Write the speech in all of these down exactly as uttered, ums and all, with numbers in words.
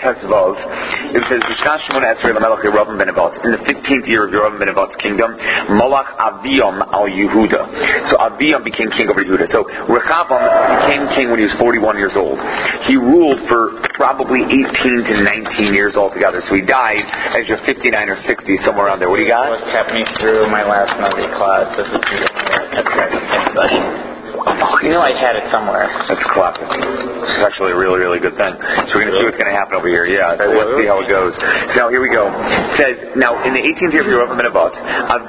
Tesvav, it says, in the fifteenth year of Yerovam ben Nevat's kingdom, Malach Aviyam al Yehuda. So Aviyam became king over Yehuda. So Rechavam became king when he was forty-one years old. He ruled for probably eighteen to nineteen years altogether. So he died as you're fifty-nine or sixty, somewhere around there. What do you got? What kept me through my last Navi class. This is the You know I had it somewhere. That's classic. It's actually a really, really good thing. So we're going to see what's going to happen over here. Yeah, so let's see how it goes. Now, here we go. It says, now, in the eighteenth year of Yerovam ben Nevat,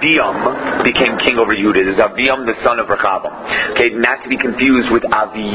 Aviyam became king over Yehuda. This is Aviyam, the son of Rechavam. Okay, not to be confused with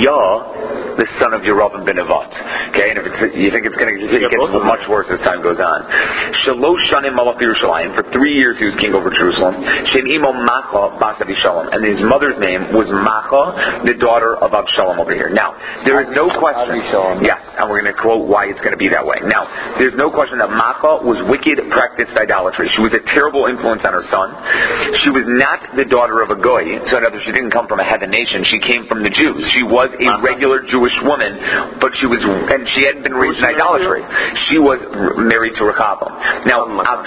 Aviyah, the son of Yerovam ben Nevat. Okay, and if it's, you think it's going to it gets much worse as time goes on. Shalosh shanim malach Yerushalayim. For three years he was king over Jerusalem. Shem imo Macha bas Avishalom. And his mother's name was Macha, the daughter of Avshalom over here. Now, there is no question. Yes, and we're going to quote why it's going to be that way. Now, there's no question that Macha was wicked, practiced idolatry. She was a terrible influence on her son. She was not the daughter of a goy. So in other words, she didn't come from a heathen nation. She came from the Jews. She was a regular Jewish woman, but she was, and she hadn't been raised in idolatry. She was married to Rechavam. Now,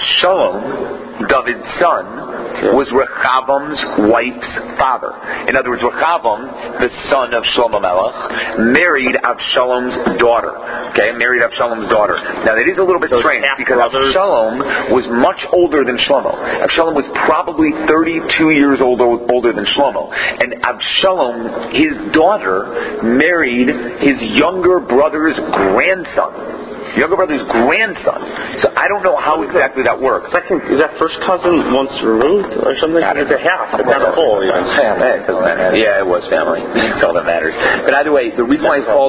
Avshalom, David's son, was Rechavam's wife's father. In other words, Rechavam, the son of Shlomo Melech, married Avshalom's daughter. Okay, married Avshalom's daughter. Now that is a little bit so strange because Avshalom was much older than Shlomo. Avshalom was probably thirty-two years old, older than Shlomo. And Avshalom, his daughter, married his younger brother's grandson. Younger brother's grandson. So I don't know how exactly that works. Second, is that first cousin once removed or something? It's a half, but not a full. Family. Yeah, it was family. That's all that matters. But either way, the reason why it's called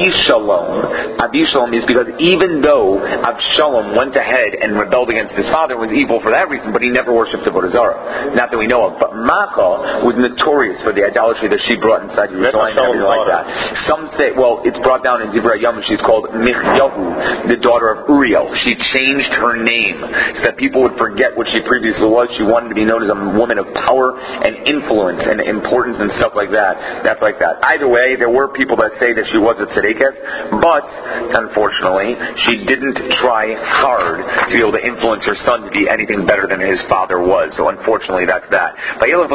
Avishalom, Avishalom is because even though Avshalom went ahead and rebelled against his father, was evil for that reason, but he never worshipped the Avodah Zarah. Not that we know of. But Macha was notorious for the idolatry that she brought inside Yerushalayim and everything like that. Some say, well, it's brought down in Divrei Yom, she's called Michyahu, the daughter of Uriel. She changed her name so that people would forget what she previously was. She wanted to be known as a woman of power and influence and importance and stuff like that. That's like that. Either way, there were people that say that she was a tzedekah, but unfortunately, she didn't try hard to be able to influence her son to be anything better than his father was. So unfortunately, that's that. But he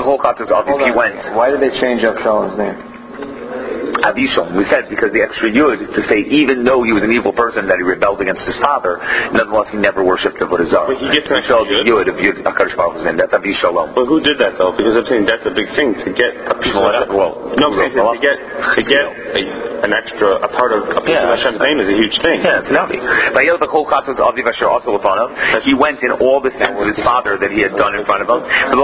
went. Why did they change Avshalom's name? Avishom, we said because the extra yud is to say even though he was an evil person that he rebelled against his father, nonetheless he never worshipped the Avodah Zarah. But he gets an so extra the yud of yud HaKadosh Baruch Hu's name. That's Avishalom. But who did that though? Because I'm saying that's a big thing to get a piece of Hashem. Well, no, I'm saying to get to get a, an extra a part of a piece yeah, of Hashem's name is a huge thing. Yeah, it's an Avi. He went in all the sins of his father that he had done in front of him.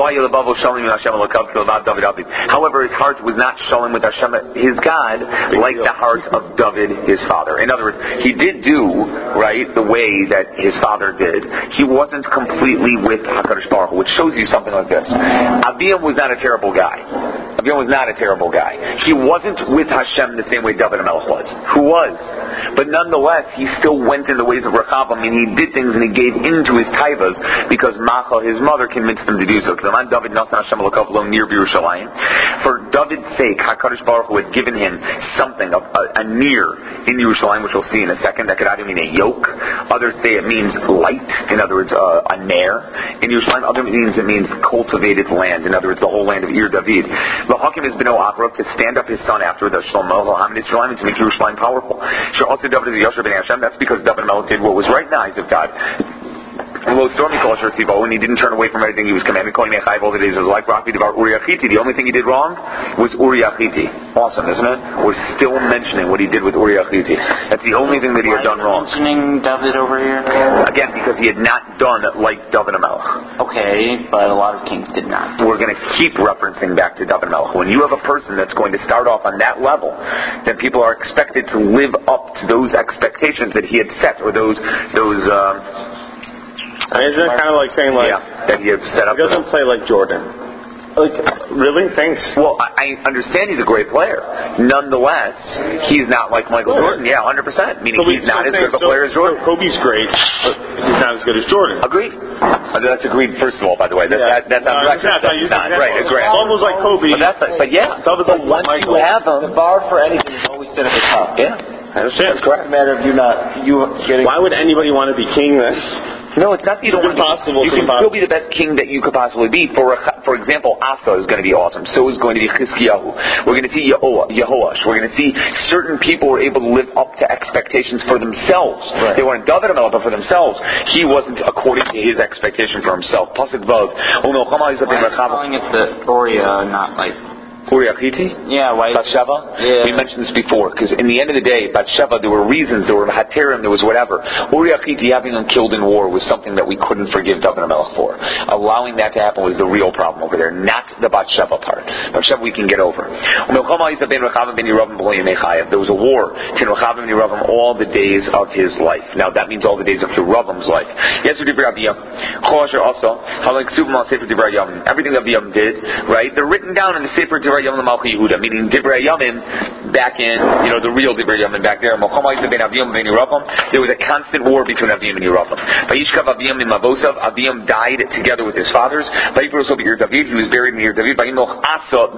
However, his heart was not showing with Hashem, his God, like the heart of David, his father. In other words, he did do, right, the way that his father did. He wasn't completely with HaKadosh Baruch Hu, which shows you something like this. Abiyam was not a terrible guy. Abiyam was not a terrible guy. He wasn't with Hashem the same way David HaMelech was. Who was? But nonetheless, he still went in the ways of Rechavam, and he did things and he gave into his taivas because Macha, his mother, convinced him to do so. For David's sake, HaKadosh Baruch Hu had given him something, a, a, a near in Yerushalayim, which we'll see in a second. That could either mean a yoke. Others say it means light. In other words, uh, a ner in Yerushalayim. Other means it means cultivated land. In other words, the whole land of Ir David. The Hakim has been Achrab to stand up his son after the Shlomo Lahamid Yerushalayim to make Yerushalayim powerful. Sure, also David is Yasher ben Hashem. That's because David Melech did what was right in the eyes of God. And he didn't turn away from everything he was commanded. All the days of his life. The only thing he did wrong was Uriah Chiti. Awesome, isn't it? We're still mentioning what he did with Uriah Chiti. That's the only thing that he had done wrong. Mentioning David over here? Again, because he had not done like David HaMelech. Okay, but a lot of kings did not. We're going to keep referencing back to David HaMelech. When you have a person that's going to start off on that level, then people are expected to live up to those expectations that he had set, or those those. Uh, I mean, isn't it kind of like saying like yeah, that he had set up? He doesn't play like Jordan. Like, really? Thanks. Well, I, I understand he's a great player. Nonetheless, he's not like Michael yeah. Jordan. Yeah, one hundred percent. Meaning so he's not as good of a player as Jordan. So Kobe's great, but he's not as good as Jordan. Agreed. Uh, that's agreed, first of all, by the way. That, yeah. that, that's on no, record. Not, that's not, right, agree. Almost like Kobe. But, that's, but yeah, but once you have him, the bar for anything is always set at the top. Yeah. understand. It's a matter of you not you getting. Why would anybody want to be king then? No, it's not that you don't want to impossible. You can still be the best king that you could possibly be. For for example, Asa is going to be awesome. So is going to be Chizkiyahu. We're going to see Yehoah, Yehoash. We're going to see certain people were able to live up to expectations for themselves. Right. They weren't David HaMelech, but for themselves. He wasn't according to his expectation for himself. Pasuk Vav. Why are you calling it the Uriah, not like... Uriah Hiti? Yeah, why? Bathsheba? Yeah. We mentioned this before, because in the end of the day, Bathsheba, there were reasons, there were Haterim, there was whatever. Uriah Hiti having him killed in war was something that we couldn't forgive David HaMelech for. Allowing that to happen was the real problem over there, not the Bathsheba part. Bathsheba we can get over. There was a war between Rechavam and Yeravim all the days of his life. Now that means all the days of Yeravim's life. Yes, also, everything that Aviyam did, right? They're written down in the Sefer Divrei Yom Malchi Yehuda, meaning Divrei Yomim back in, you know, the real Divrei Yomim back there. There was a constant war between Aviyam and Yeravim. Aviyam died together with his fathers. He was buried near David. Asa,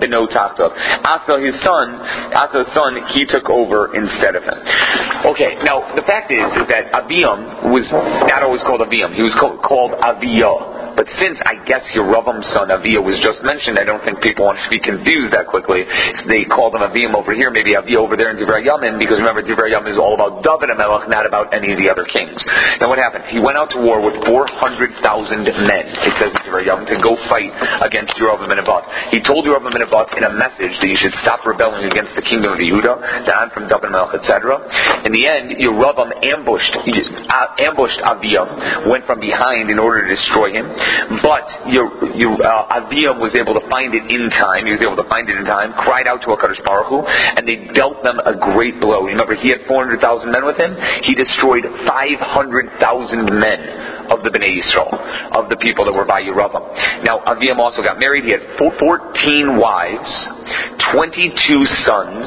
his son, Asa's son, he took over instead of him. Okay, now the fact is, is that Aviyam was not always called Aviyam. He was called, called Aviyah. But since, I guess, Yeravim's son Aviyah was just mentioned, I don't think people want to be confused that quickly. So they called him Aviyam over here, maybe Aviyah over there in Divrei Yomim, because remember, Divrei Yomim is all about David HaMelech, not about any of the other kings. Now what happened? He went out to war with four hundred thousand men, it says in Divrei Yomim, to go fight against Yeravim and Nebat. He told Yeravim and Nebat in a message that you should stop rebelling against the kingdom of Yehuda, that I'm from David HaMelech, et cetera. In the end, Yeravim ambushed, uh, ambushed Aviyam, went from behind in order to destroy him. But your, your, uh, Aviyam was able to find it in time. He was able to find it in time, cried out to HaKadosh Baruch Hu, and they dealt them a great blow. Remember, he had four hundred thousand men with him. He destroyed five hundred thousand men of the Bnei Yisrael, of the people that were by Yeravim. Now, Aviyam also got married. He had fourteen wives, twenty-two sons,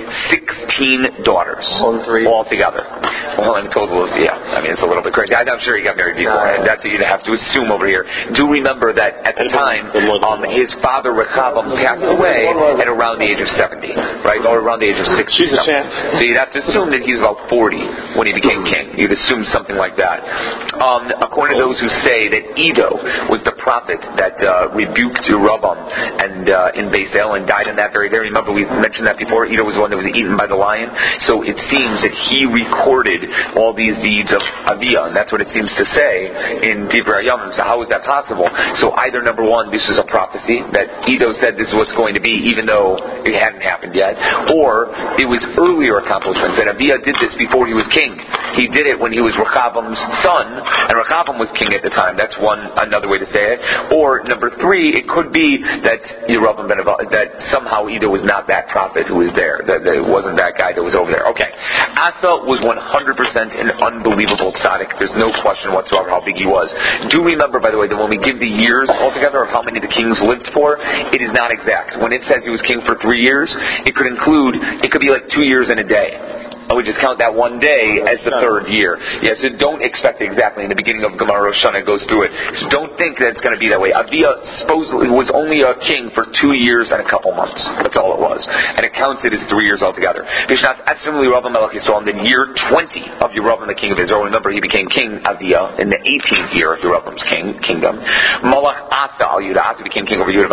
sixteen daughters. All three? All together. Well, in total, yeah. I mean, it's a little bit crazy. I'm sure he got married before, and that's what you'd have to assume over here. Do remember that at the time, um, his father Rechavam passed away at around the age of seventy, right? Or around the age of sixty. So you'd have to assume that he's about forty when he became king. You'd assume something like that. Um, according to those who say that Edo was the prophet that uh, rebuked Yeravim and uh, in Beis El and died in that very day. Remember, we mentioned that before. Edo was the one that was eaten by the lion. So it seems that he recorded all these deeds of Aviyah, and that's what it seems to say in Divrei Yomim. So how is that possible? So either, number one, this is a prophecy that Edo said this is what's going to be, even though it hadn't happened yet, or it was earlier accomplishments, that Aviyah did this before he was king. He did it when he was Rechavam's son, and Rechavam was king at the time. That's one another way to say it. Or number three, it could be that Yeravim ben Nebat, that somehow Edo was not that prophet who was there, that, that it wasn't that guy that was over there. Okay, Asa was one hundred percent an unbelievable tzaddik. There's no question whatsoever how big he was. Do remember, by the way, that when we give the years altogether of how many the kings lived for, it is not exact. When it says he was king for three years, it could include, it could be like two years and a day. I would just count that one day as the third year. Yeah, so don't expect exactly. In the beginning of Gemara Rosh Hashanah, it goes through it. So don't think that it's going to be that way. Aviyah supposedly was only a king for two years and a couple months. That's all it was. And it counts it as three years altogether. Bishnas Esrim Yeravim Melech Yisrael, in the year twenty of Yeravim, the king of Israel. Remember, he became king, Aviyah, in the eighteenth year of Yeravim's king, kingdom. Malach Asa al Yudah. Asa became king over Yudah.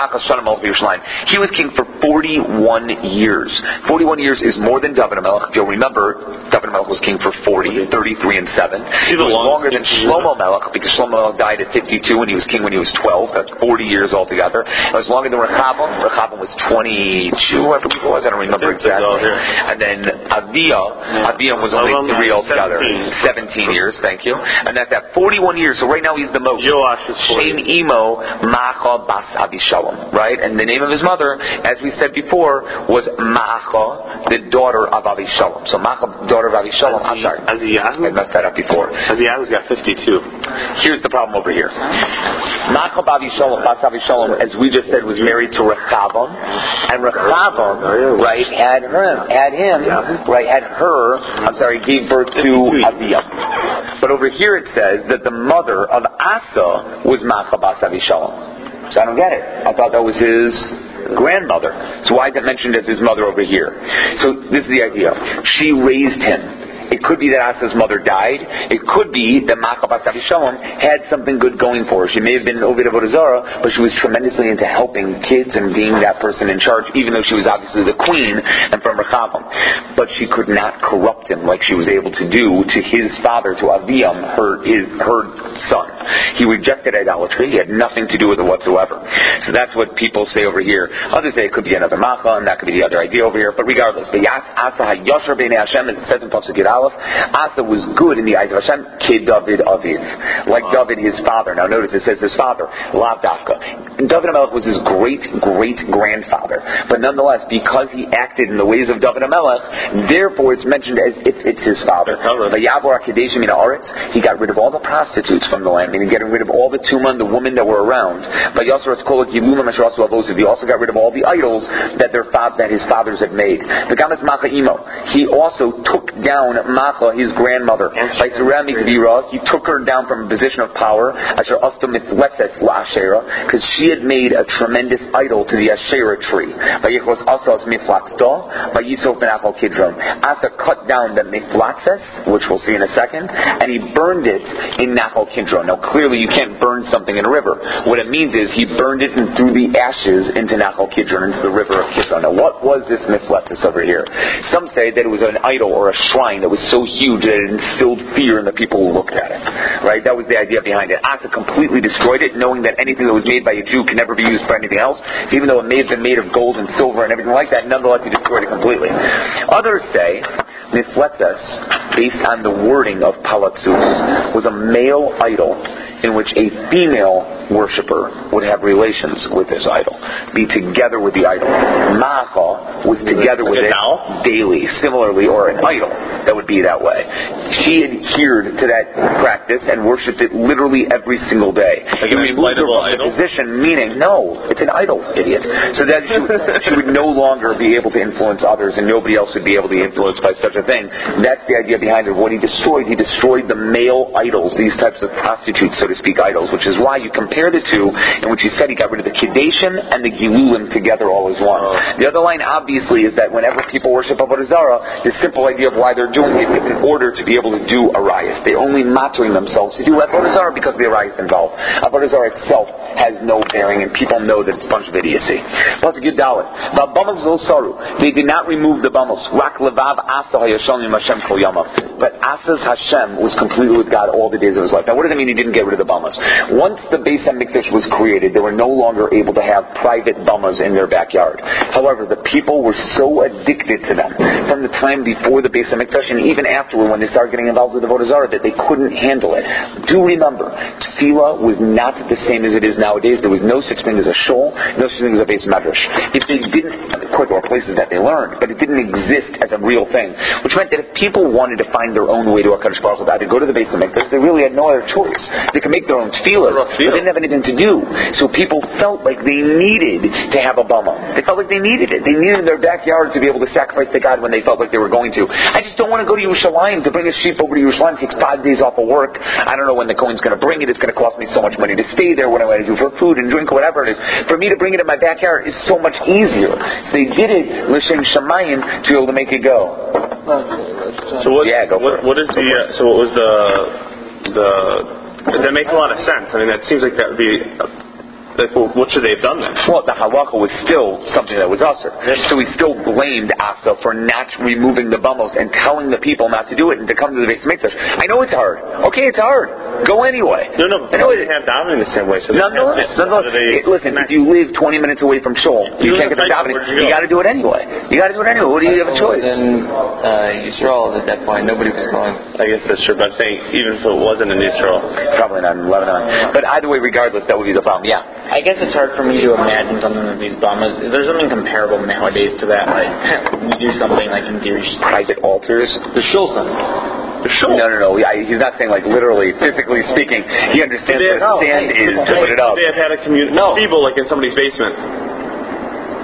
He was king for forty-one years. forty-one years is more than David HaMelech. Remember, David HaMelech was king for forty, thirty-three and seven. It was longer than Shlomo Melech, because Shlomo Melech died at fifty-two and he was king when he was twelve. That's forty years altogether. It was longer than Rechavam. Rechavam was twenty-two, I believe it was. I don't remember exactly. And then Aviyah, Aviyah was only three altogether. seventeen years, thank you. And that's at forty-one years. So right now he's the most. Shem Imo Maacha Bas Avishalom, right? And the name of his mother, as we said before, was Maacha, the daughter of Avishalom. So Maacha, daughter of Avishalom, I'm sorry. Aziyahu? I messed that up before. Aziyahu's got fifty-two. Here's the problem over here. Maacha Avishalom, Bas Avishalom, as we just said, was married to Rechavam, and Rechavam, right, had her, had him, right, had her, I'm sorry, gave birth to Aviyah. But over here it says that the mother of Asa was Maacha Bas Avishalom. So I don't get it. I thought that was his grandmother. So why is it mentioned as his mother over here? So this is the idea. She raised him. It could be that Asa's mother died. It could be that Maachah Bas Avishalom had something good going for her. She may have been Ovid Avodah Zarah, but she was tremendously into helping kids and being that person in charge, even though she was obviously the queen and from Rechavam. But she could not corrupt him like she was able to do to his father, to Aviam, her, his, her son. He rejected idolatry. He had nothing to do with it whatsoever. So that's what people say over here. Others say it could be another Maachah, and that could be the other idea over here. But regardless, Asa HaYosher B'nei Hashem, as it says in Pasuk Yud Aleph, Asa was good in the eyes of Hashem, Ke David Aviv, like David his father. Now notice it says his father, Lav Dafka. David HaMelech was his great great grandfather, but nonetheless, because he acted in the ways of David HaMelech, therefore it's mentioned as if it's his father. Vayavor HaKedeshim Min Haaretz, he got rid of all the prostitutes from the land, meaning getting rid of all the tumah and the women that were around. Vayasor Etzkolot Yilulam Asher Asu Avosiv, he also got rid of all the idols that their fa- that his fathers had made. V'gamas Maachah Imo, he also took down Maachah, his grandmother. By Surah Mikvira, he took her down from a position of power, Asher Asta Mitzletzes LaAsherah, because she had made a tremendous idol to the Asherah tree. Vayichos Asas Miflatzto, Vayisof Menachal Kidron. Asa cut down the Miflatzes, which we'll see in a second, and he burned it in Nachal Kidron. Now clearly you can't burn something in a river. What it means is he burned it and threw the ashes into Nachal Kidron, into the river of Kidron. Now what was this Miflatzes over here? Some say that it was an idol or a shrine that was so huge that it instilled fear in the people who looked at it. Right? That was the idea behind it. Asa completely destroyed it, knowing that anything that was made by a Jew can never be used for anything else. Even though it may have been made of gold and silver and everything like that, nonetheless he destroyed it completely. Others say Mifletzes, based on the wording of Palatzus, was a male idol in which a female worshipper would have relations with this idol, be together with the idol. Maachah was together with it daily, similarly, or an idol that would be that way. She adhered to that practice and worshipped it literally every single day. Like an inflatable idol? Position, meaning, no, it's an idol, idiot. So that she, she would no longer be able to influence others, and nobody else would be able to be influenced by such a thing. That's the idea behind it. What he destroyed, he destroyed the male idols, these types of prostitutes, so to speak, idols, which is why you compare the two, in which he said he got rid of the Kedeshim and the Gilulim together all as one. The other line, obviously, is that whenever people worship Avodah Zarah, the simple idea of why they're doing it is in order to be able to do Arayas. They're only mattering themselves to do Avodah Zarah because the Arayas involved. Avodah Zarah itself has no bearing, and people know that it's a bunch of idiocy. Plus, Yud Dalet. They did not remove the bamos. Rak levav Asa hayashonim Hashem kol yamav. But Asa's Hashem was completely with God all the days of his life. Now, what does it mean he didn't get rid of the bamos? Once the Beis HaMikdash was created, they were no longer able to have private bamas in their backyard. However, the people were so addicted to them from the time before the Beis HaMikdash and even afterward when they started getting involved with the Avodah Zarah that they couldn't handle it. Do remember, tefillah was not the same as it is nowadays. There was no such thing as a shul, no such thing as a Beis Medrash. If they didn't, of course there were places that they learned, but it didn't exist as a real thing, which meant that if people wanted to find their own way to HaKadosh Baruch Hu, they had to go to the Beis HaMikdash. They really had no other choice. They could make their own tefillah, but they didn't have anything to do. So people felt like they needed to have a bama. They felt like they needed it. They needed their backyard to be able to sacrifice to God when they felt like they were going to. I just don't want to go to Yerushalayim to bring a sheep over to Yerushalayim. It takes five days off of work. I don't know when the Kohen's going to bring it. It's going to cost me so much money to stay there. What am I going to do for food and drink, whatever it is? For me to bring it in my backyard is so much easier. So they did it l'shem shamayim to be able to make it go. So what? Yeah, go for what, it. what is the? Uh, so what was the the? That makes a lot of sense. I mean, that seems like that would be. Uh, Like, well, what should they have done then? Well, the halacha was still something that was usher. So he still blamed Asa for not removing the bamos and telling the people not to do it and to come to the Beis HaMikdash. I know it's hard. Okay, it's hard. Go anyway. No, no, but they have davening the same way. So nonetheless, nonetheless it, listen, if you live twenty minutes away from shul, you, you can't get the davening. You, you got to do it anyway. You got to do it anyway. What do you have a choice? Then uh, Yisrael at that point, nobody was going. I guess that's true, but I'm saying even if it wasn't in Israel, probably not in Lebanon. But either way, regardless, that would be the problem. Yeah. I guess it's hard for me to imagine something with these bamas. Is there something comparable nowadays to that? Like, you do something like in theory, private altars? The shulchan. The shul? No, no, no. I, he's not saying like literally, physically speaking. He understands what a stand is to put it up. They have had a community. No. People like in somebody's basement.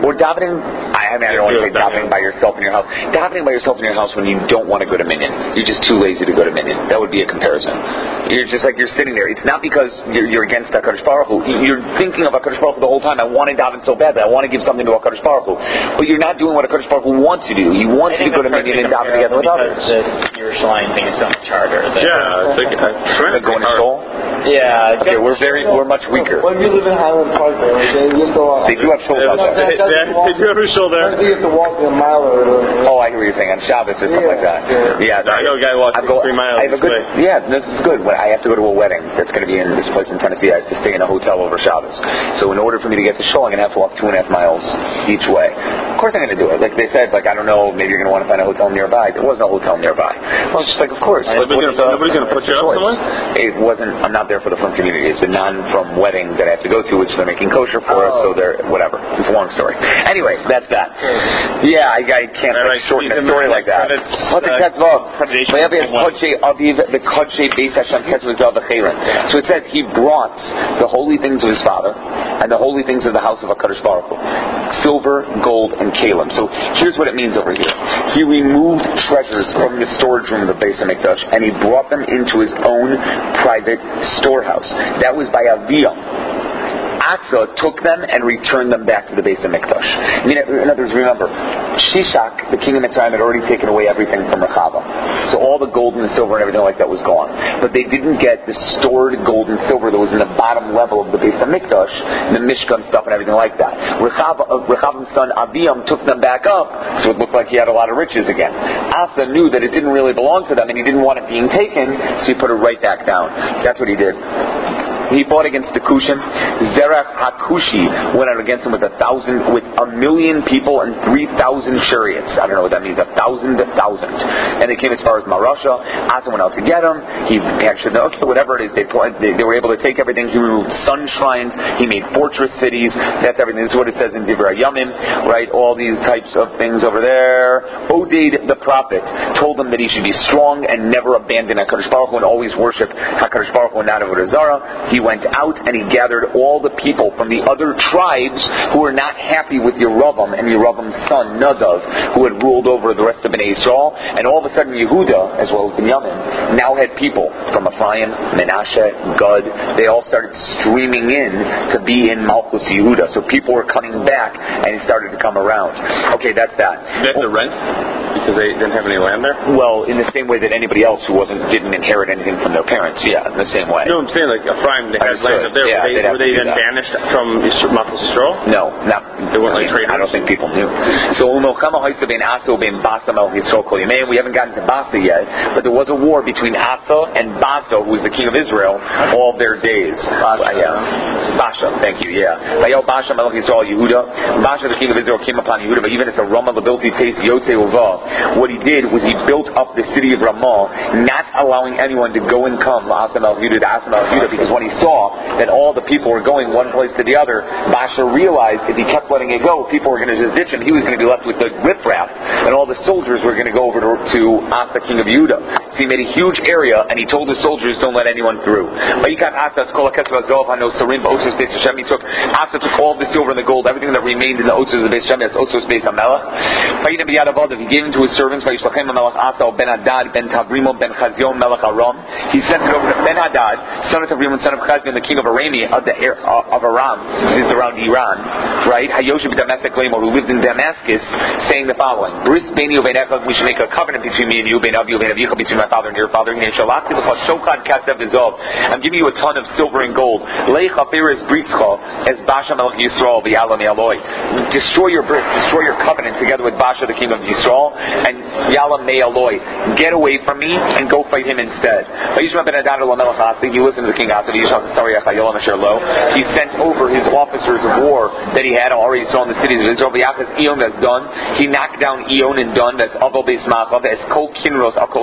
Or davening, I mean, I don't want to say davening by yourself in your house. Davening by yourself in your house when you don't want to go to Minyan. You're just too lazy to go to Minyan. That would be a comparison. You're just like, you're sitting there. It's not because you're, you're against HaKadosh Baruch Hu. You're thinking of HaKadosh Baruch Hu the whole time. I want to daven so badly. I want to give something to HaKadosh Baruch Hu. But you're not doing what HaKadosh Baruch Hu wants you to do. He wants you to go to Minyan and daven together with others. The Yerushalayim thing is so much harder. Yeah, it's like, uh, going to Shul? Yeah. Okay, we're very, we're much weaker. When you live in Highland Park, there, okay, you have to walk. They do have Shul out there. They, they, they do have a Shul there. You have to walk a mile or whatever. Oh, I hear what you're saying, on Shabbos or something Yeah, like that. yeah. Yeah, I know a guy walks I go, three miles I have a each good, way. yeah, this is good. When I have to go to a wedding that's going to be in this place in Tennessee, I have to stay in a hotel over Shabbos. So in order for me to get to Shul, I'm going to have to walk two and a half miles each way. Of course I'm going to do it. Like they said, like, I don't know, maybe you're going to want to find a hotel nearby. There was no hotel nearby. Well, it's just like, of course. Like, nobody's going to put you up somewhere? It wasn't, I'm not there for the frum community. It's a non-frum wedding that I have to go to, which they're making kosher for us, so they're, whatever. It's a long story. Anyway, that's that. Yeah, I, I can't like, shorten a story like that. So it says he brought the holy things of his father and the holy things of the house of HaKadosh Baruch Hu, silver, gold, and kalim. So here's what it means over here. He removed treasures from the storage room of the Beis HaMikdash and he brought them into his own private storehouse. That was by Aviyam. Asa took them and returned them back to the Beis HaMikdash. I mean, in other words, remember, Shishak, the king of Mitzrayim, had already taken away everything from Rechava. So all the gold and the silver and everything like that was gone. But they didn't get the stored gold and silver that was in the bottom level of the Beis HaMikdash, and the Mishkan stuff and everything like that. Rechava, uh, Rechavam's son Aviyam took them back up, so it looked like he had a lot of riches again. Asa knew that it didn't really belong to them, and he didn't want it being taken, so he put it right back down. That's what he did. He fought against the Kushan. Zerach HaKushi went out against him with a thousand, with a million people and three thousand chariots. I don't know what that means. A thousand, thousand. And they came as far as Marasha. Asa went out to get him. He actually, okay, whatever it is, they, they they were able to take everything. He removed sun shrines. He made fortress cities. That's everything. This is what it says in Divrei Yamim, right? All these types of things over there. Oded the prophet told him that he should be strong and never abandon HaKadosh Baruch Hu and always worship HaKadosh Baruch Hu and not Avodah Zarah. He went out and he gathered all the people from the other tribes who were not happy with Yeravam and Yeravam's son Nadav, who had ruled over the rest of Bnei Yisrael. And all of a sudden Yehuda, as well as Binyamin, now had people from Ephraim, Menashe, Gad. They all started streaming in to be in Malchus Yehuda. So people were coming back and it started to come around. Okay, that's that. They had to rent because they didn't have any land there? Well, in the same way that anybody else who wasn't didn't inherit anything from their parents. Yeah, in the same way. No, I'm saying like Ephraim, they had land up there. Yeah, were they, were they then that. banished from Malchus Yisrael? No, not. They weren't like traders? I don't think people knew. So we haven't gotten to Basa yet, but there was a war between Asa and Basa, who was the king of Israel, all their days. Basha, yeah. Basha, thank you, yeah. Basha, Melech Yisrael, Yehuda. Basha, the king of Israel, came upon Yehuda, but even as a Ramah, the ability taste Yote Uva. What he did was he built up the city of Ramah, not allowing anyone to go and come Asa Melech Yehuda to Asa Melech Yehuda, because when he saw that all the people were going one place to the other, Basha realized if he kept letting it go, people were going to just ditch him. He was going to be left with the riffraff, and all the soldiers were going to go over to, to Asa, king of Yehuda. So he made a huge area, and he told the soldiers, don't let anyone through. He took Asa took all the silver and the gold, everything that remained in the Otzos of the Beis Hashem, that's Otzos Beis HaMelech. He gave them to his servants, Ben Hadad, Ben Tavrimo, Ben Chazion, Melech Aram. He sent it over to Ben Hadad, son of Tavrimo, son of Chazion, the king of Aramia, of, the, of Aram, this is around Iran, right? Hayoshib Damascus, who lived in Damascus, saying the following: Bris Beini Uvenecha, we should make a covenant between me and you, Bein Avi Uvein Avicha, between my father and your father. I'm giving you a ton of silver and gold. As Basha Melech Yisrael, the Yala Me'aloi. Destroy your destroy your covenant together with Basha, the king of Yisrael, and Yala Me'aloi. Get away from me and go fight him instead. He listened to the king Asa. He sent over his officers of war that he had already saw in the cities of Israel. That's done. He knocked down Eon and done. That's Aval Beis Machav. That's Kol Kinros Akol Eretz Naftali.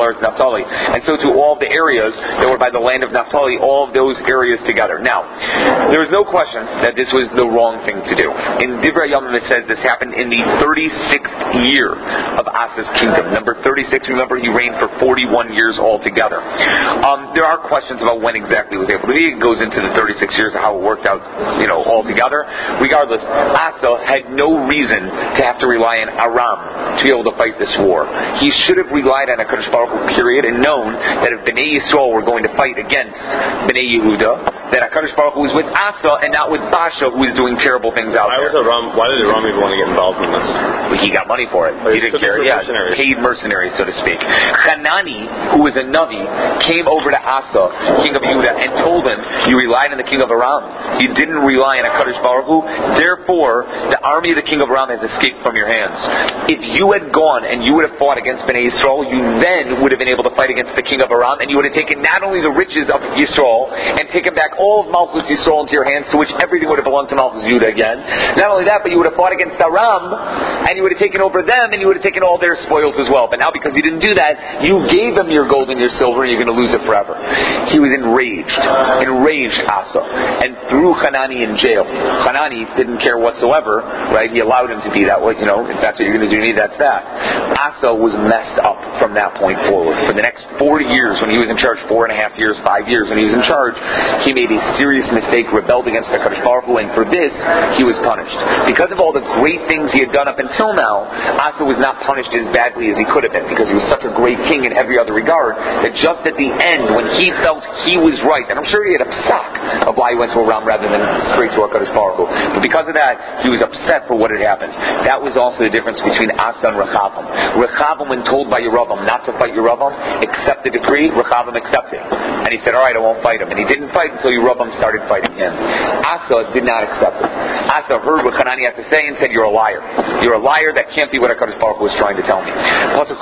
Naphtali. And so to all the areas that were by the land of Naphtali, all of those areas together. Now, there is no question that this was the wrong thing to do. In Divrei Yamim it says this happened in the thirty-sixth year of Asa's kingdom. Number thirty-six, remember, he reigned for forty-one years altogether. Um, there are questions about when exactly he was able to be. It goes into the thirty-six years of how it worked out, you know, altogether. Regardless, Asa had no reason to have to rely on Aram to be able to fight this war. He should have relied on a Kadosh Baruch Hu, period, and known that if Bnei Yisrael were going to fight against Bnei Yehuda, that HaKadosh Baruch Hu was with Asa and not with Baasha, who was doing terrible things out why there. Was Aram, why did Aram even want to get involved in this? Well, he got money for it. But he didn't care. Yeah, mercenaries. Paid mercenaries, so to speak. Hanani, who was a Navi, came over to Asa, king of Yehuda, and told him, you relied on the king of Aram. You didn't rely on HaKadosh Baruch Hu. Therefore, the army of the king of Aram has escaped from your hands. If you had gone and you would have fought against Bnei Yisrael, you then would have been able to fight against the king of Aram, and you would have taken not only the riches of Yisrael and taken back all of Malchus Yisrael into your hands, to which everything would have belonged to Malchus Yehuda again. Not only that, but you would have fought against Aram, and you would have taken over them, and you would have taken all their spoils as well. But now, because you didn't do that, you gave them your gold and your silver, and you're going to lose it forever. He was enraged, enraged Asa, and threw Hanani in jail. Hanani didn't care whatsoever, right? He allowed him to be that way. You know, if that's what you're going to do to me, that's that. Asa was messed up from that point forward. For the next forty years, when he was in charge, four and a half years, five years, when he was in charge, he made a serious mistake, rebelled against HaKadosh Baruch Hu, and for this, he was punished. Because of all the great things he had done up until now, Asa was not punished as badly as he could have been, because he was such a great king in every other regard, that just at the end, when he felt he was right, and I'm sure he had a psak of why he went to Aram rather than straight to HaKadosh Baruch Hu, but because of that, he was upset for what had happened. That was also the difference between Asa and Rechavam. Rechavam, when told by Yeravam not to fight Yeravam, accept the decree. Rechavam accepted, and he said, alright, I won't fight him, and he didn't fight until Yeravam started fighting him. Asa did not accept it. Asa heard what Hanani had to say and said, you're a liar. You're a liar. That can't be what HaKadosh Baruch Hu was trying to tell me. Baasha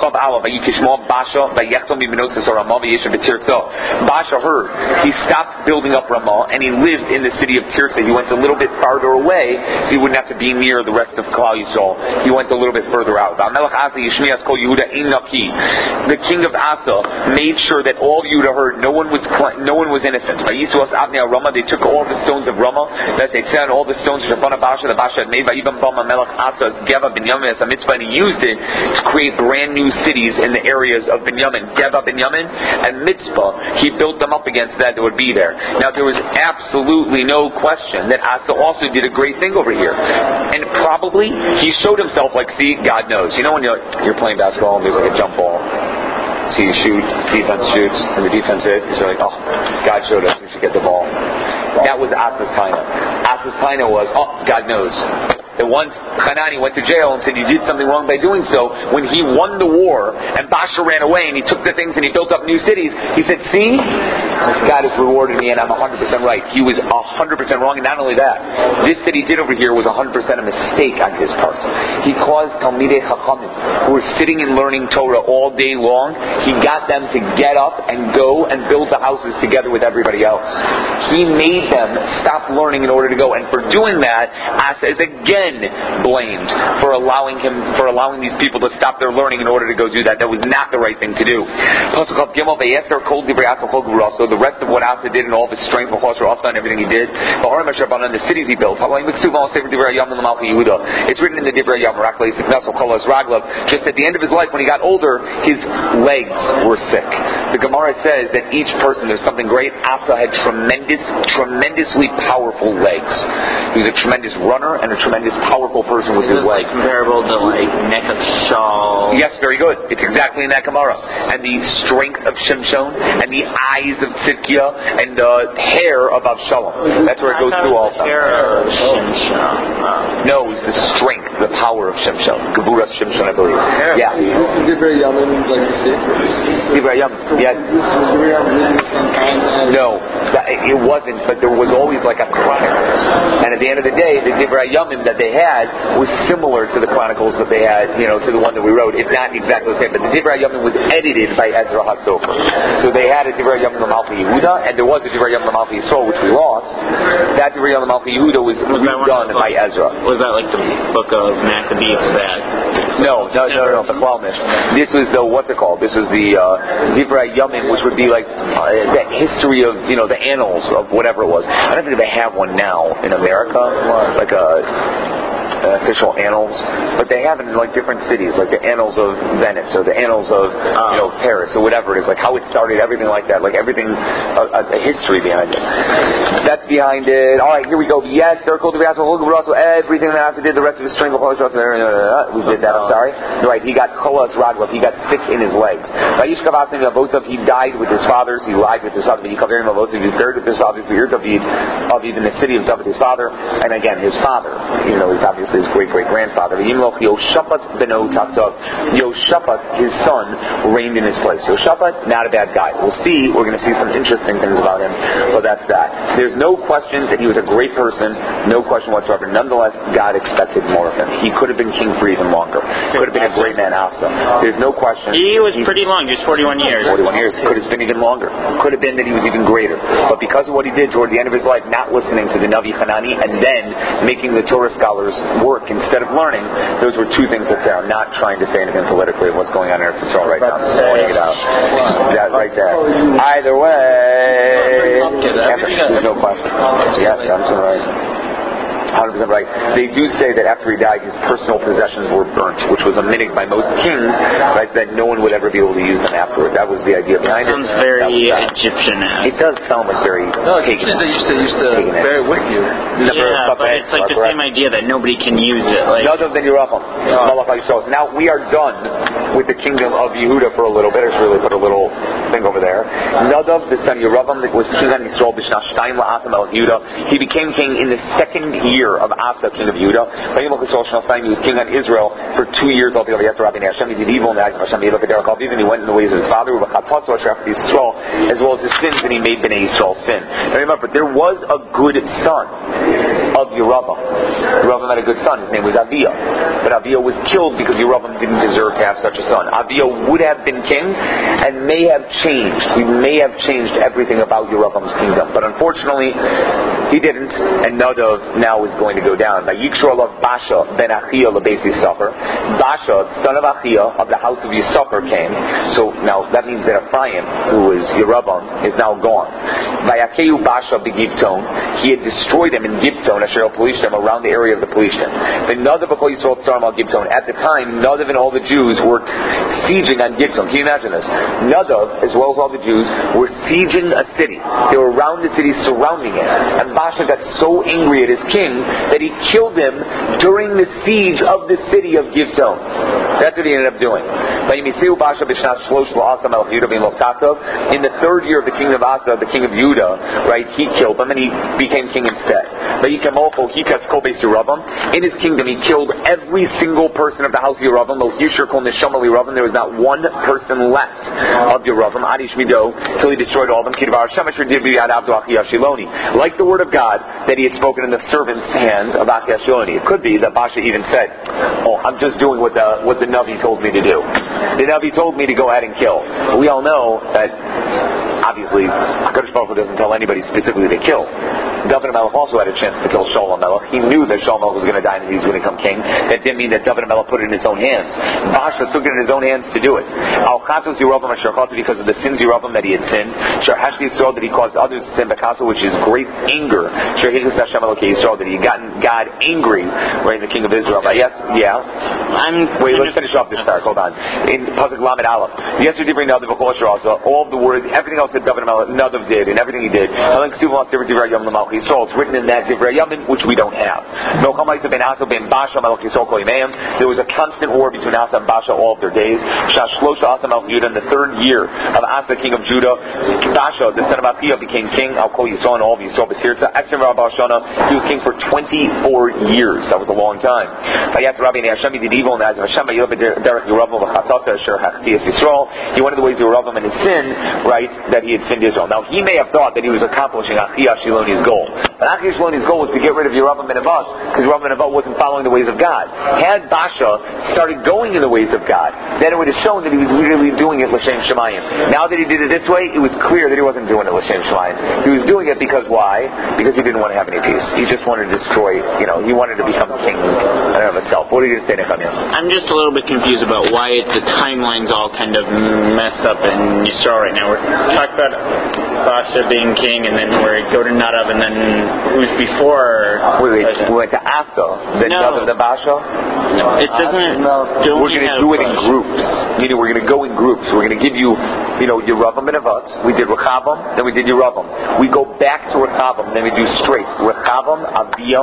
heard. He stopped building up Ramah, and he lived in the city of Tirzah. He went a little bit farther away, so he wouldn't have to be near the rest of Klal Yisrael. He went a little bit further out. The king of Asa made sure that all Yehuda heard no one was no one was innocent. They took all the stones of Ramah, that they said all the stones which Rabbanah Baasha, the Baasha had made by Ibn Bama Melech Asa's Geva Binyamin as a mitzvah, and he used it to create brand new cities in the areas of Binyamin. Geva Binyamin and Mitzvah, he built them up against that that would be there. Now there was absolutely no question that Asa also did a great thing over here. And probably he showed himself like, see, God knows. You know when you're, you're playing basketball and there's like a jump ball? So you shoot, defense shoots, and the defense hits. You're like, oh, God showed us we should get the ball. That was Asa's taina. Asa's taina was, oh, God knows. That once Hanani went to jail and said, you did something wrong by doing so, when he won the war and Baasha ran away and he took the things and he built up new cities, he said, see, God has rewarded me and I'm one hundred percent right. He was one hundred percent wrong, and not only that, this that he did over here was one hundred percent a mistake on his part. He caused Talmidei Chachamim, who were sitting and learning Torah all day long, he got them to get up and go and build the houses together with everybody else. He made them stop learning in order to go, and for doing that, Asa is again blamed for allowing him, for allowing these people to stop their learning in order to go do that. That was not the right thing to do. So the rest of what Asa did and all of his strength, and everything he did, the cities he built, it's written in the Divrei Yam, just at the end of his life, when he got older, his legs were sick. The Gemara says that each person, there's something great. Asa had tremendous, tremendously powerful legs. He was a tremendous runner and a tremendous powerful person with his legs. Comparable to like neck of Shaul. Yes, very good. It's exactly in that Gemara. And the strength of Shimshon, and the eyes of Tzidkiah, and the hair of Avshalom. That's where it goes through all of them. The hair of Shimshon. No, it's the strength, the power of Shimshon. Geburas Shimshon, I believe. Yeah. This is Divrei Yamim, like you say. Divrei Yamim, yes. No, that, it wasn't, but there was always like a Chronicles. And at the end of the day, the Divrei Yamim that they had was similar to the Chronicles that they had, you know, to the one that we wrote. It's not exactly the same, but the Divrei Yamim was edited by Ezra HaSofer. So they had a Divrei Yamim L'Malchi Yehuda, and there was a Divrei Yamim L'Malchi Yisrael, which we lost. That Divrei Yamim L'Malchi Yehuda was, was redone by Ezra. Was that like the book of Maccabees that No, no, no, no, no, Bechlal Mishnah. This was the, what's it called? This was the uh, Divrei Yomim, which would be like uh, the history of, you know, the annals of whatever it was. I don't think they have one now in America, like a... Uh, official annals, but they have it in like different cities, like the annals of Venice or the annals of you know Paris or whatever it is, like how it started, everything like that, like everything, a, a, a history behind it. That's behind it. All right, here we go. Yes, circle the also everything that Asa did, the rest of his string of we did that. I'm sorry. Right, he got cholas raglav, he got sick in his legs. He died with his fathers. He lied with his father. He buried with his father. Of even the city of David, his father, and again his father, you know, is obviously his great-great-grandfather. Yoshaphat beno Taktav. Yoshaphat, his son, reigned in his place. Yoshaphat, not a bad guy. We'll see, we're going to see some interesting things about him, but that's that. There's no question that he was a great person, no question whatsoever. Nonetheless, God expected more of him. He could have been king for even longer. Could have been a great man also. There's no question. He was he, pretty long. He was forty-one years. forty-one years. Could have been even longer. Could have been that he was even greater. But because of what he did toward the end of his life, not listening to the Navi Hanani, and then making the Torah scholars work instead of learning, those were two things that's there. I'm not trying to say anything politically of what's going on in Eretz Yisrael right now. I'm just pointing it out. That right there. Either way, there's no question. Yeah, I'm right. one hundred percent right. They do say that after he died, his personal possessions were burnt, which was a minhag by most kings, right? That no one would ever be able to use them afterward. That was the idea behind it. Sounds very Egyptian. It does sound like very. No, Egyptians they used to used to bear it with you. Yeah, but it's like the same idea that nobody can use it. Like Nadav ben Yeracham. Now we are done with the kingdom of Yehuda for a little bit. I should really put a little thing over there. Nadav, the son of Yeravam, that was king on Yisrael b'shna shtayim la'atam el Yehuda. He became king in the second year of Asa, king of Yehuda. He was king on Israel for two years altogether. He did evil in the eyes of Hashem. He went in the ways of his father, as well as his sins, and he made Bnei Yisrael sin. Now remember, there was a good son of Yeravam. Yeravam had a good son. His name was Aviyah. But Aviyah was killed because Yeravam didn't deserve to have such a son. Aviyah would have been king and may have changed. He may have changed everything about Yeravam's kingdom. But unfortunately, he didn't, and Nadav now is going to go down. By Yikshur of Basha ben Achia lebeis Yisachar. Basha, son of Achia of the house of Yisachar, came. So now that means that Ephraim, who was Yeravam, is now gone. By Akeu Basha begivton, he had destroyed them in Gibton, Asher el Pelishtim, around the area of the Pelishtim. The Nadav b'chol Yisrael tzarim al Gibton. At the time, Nadav and all the Jews were sieging on Gibton. Can you imagine this? Nadav, as well as all the Jews, were sieging a city. They were around the city, surrounding it. And Basha got so angry at his king that he killed him during the siege of the city of Gibton. That's what he ended up doing. In the third year of the king of Asa, the king of Judah, right, he killed him and he became king instead. In his kingdom, he killed every single person of the house of Yeravam. There was not one person left of Yeravam until he destroyed all of them. Like the word of God that he had spoken in the servant's hands of Achia Shiloni. It could be that Basha even said, "Oh, I'm just doing what the what the Navi told me to do. The Navi told me to go ahead and kill." But we all know that obviously HaKadosh Baruch Hu doesn't tell anybody specifically to kill. David HaMelech also had a chance to kill Shaul HaMelech. He knew that Shaul HaMelech was going to die and he was going to become king. That didn't mean that David HaMelech put it in his own hands. Basha took it in his own hands to do it. Al-Chatos Yeravam Asher-Chatu, because of the sins Yeravam that he had sinned. Shar-Hashli Yisrael, that he caused others to sin. Bakaso, which is great anger. Shar-Hishas Hashem Elokei Yisrael, that he had gotten God angry, right, the king of Israel. But yes, yeah. I'm, Wait, I'm let's finish off this part. Hold on. In Pasuk Lamed Aleph. Yes, we did bring Nadav also. All of the words, everything else that David HaMelech, Nadav did, and everything he did. It's written in that Divrei Yamim, which we don't have. There was a constant war between Asa and Basha all of their days. In the third year of Asa, king of Judah, Basha, the son of Achia, became king. He was king for twenty-four years. That was a long time. He went in the ways of Yeravam and his sin, right, that he had sinned Israel. Now, he may have thought that he was accomplishing Achia Shiloni's goal. goal. But Achi Shaloni's goal was to get rid of Yeravam and Nevat, because Yeravam and Nevat wasn't following the ways of God. Had Basha started going in the ways of God, then it would have shown that he was really doing it L'Shem Shemayim. Now that he did it this way, it was clear that he wasn't doing it L'Shem Shemayim. He was doing it because why? Because he didn't want to have any peace. He just wanted to destroy, you know, he wanted to become king in and of itself. What are you going to say, Nechemia? I'm just a little bit confused about why it's the timelines all kind of messed up in Yisrael right now. We're talking about Basha being king, and then we go to Nadav, and then who's before? Wait, wait, we went to Asa, then no. Nadav, then Basha? No, it doesn't. No. We're going to do it in groups. Meaning we're going to go in groups. We're going to give you, you know, Yeravam and Nevat. We did Rechavam, then we did Yeravam. We go back to Rechavam, then we do straight. Rechavam, Aviyam,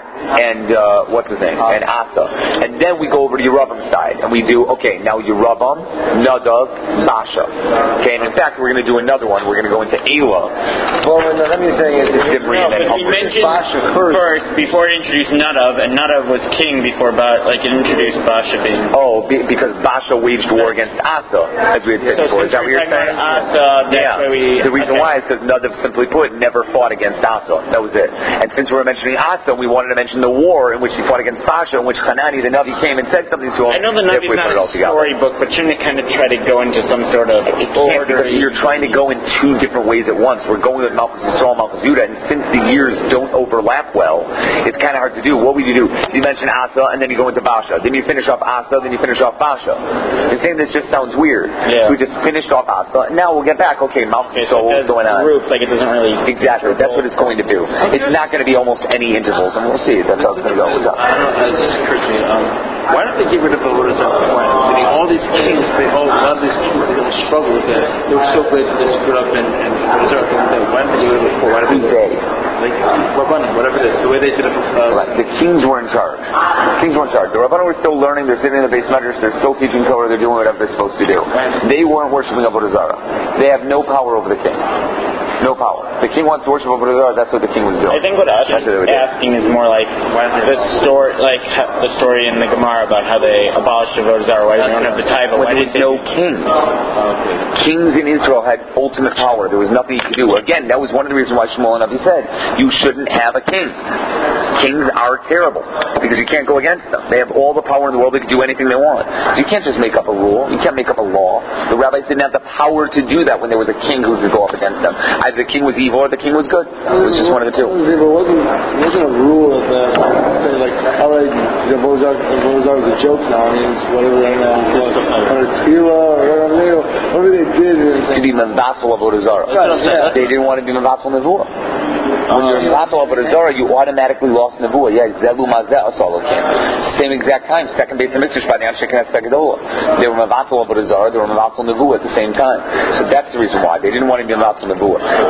and uh, what's his name? And Asa. And then we go over to Yeravam side, and we do, okay, now Yeravam, Nadav, Basha. Okay, and in fact, we're going to do another one. We're going to go into Elah. Well, no, let me say it. No, but we mentioned Basha first. first before it introduced Nadav, and Nadav was king before, ba- like, it introduced Basha being. Oh, be, because Basha waged war against Asa, as we had said so before. Is that what you're saying? Asa, that's yeah. why we, the reason okay. why is because Nadav, simply put, never fought against Asa. That was it. And since we were mentioning Asa, we wanted to mention the war in which he fought against Basha, in which Hanani, the Navi, came and said something to him. I know the Navi's not a storybook, but shouldn't it kind of try to go into some sort of it can't, because you're trying to go in two different ways at once. We're going with Malchus Yisrael, Malchus Yudah, and since the years don't overlap well, it's kind of hard to do. What would you do? You mention Asa, and then you go into Basha. Then you finish off Asa, then you finish off Basha. You're saying this just sounds weird. Yeah. So we just finished off Asa, and now we'll get back. Okay, Malchus okay, Yisrael, so what's going on? Groups, like it doesn't really exactly. That's what it's going to do. It's not going to be almost any intervals, and we'll see. That's how it's going to go. What's up? I don't know. It just occurred to me. Um, why don't they get rid of Avodah Zarah? I mean, all these kings, they all, a lot of these kings, they don't struggle with that. They were so great that they screwed up and and Avodah Zarah. Why don't they get rid of it before? Why don't they? Like Rabbanim, whatever it is, the way they did it. Uh, right. The kings were in charge. The kings were in charge. The Rabbanim were still learning. They're sitting in the base measures. They're still teaching Torah. They're doing whatever they're supposed to do. They weren't worshiping Avodah Zarah. They have no power over the king. No power. The king wants to worship Avodah Zarah. That's what the king was doing. I think what Asher is asking is more like the story, like the story in the Gemara about how they abolished Avodah Zarah. Why they don't have the tithe? Why there was no king. Kings in Israel had ultimate power. There was nothing you could do. Again, that was one of the reasons why Shmuel Navi said you shouldn't have a king. Kings are terrible because you can't go against them. They have all the power in the world. They can do anything they want. So you can't just make up a rule. You can't make up a law. The rabbis didn't have the power to do that when there was a king who could go up against them. Either the king was evil or the king was good. It was just one of the two. It wasn't, it wasn't a rule of the, say like, alright, the Avodah is a joke now. I mean, it's whatever right now. Or a tefillah or whatever, whatever they did. To be mevatel Avodah Zarah. Right, yeah. They didn't want to be mevatel nevuah. When you're mevatel Avodah Zarah, you automatically lost nevuah. Yeah, zelu mazeh asalokim. Same exact time. Second base of Mikdash by the Amshekhet Segedolah. They were mevatel Avodah Zarah. They were mevatel nevuah at the same time. So that's the reason why they didn't want to be mevatel nevuah.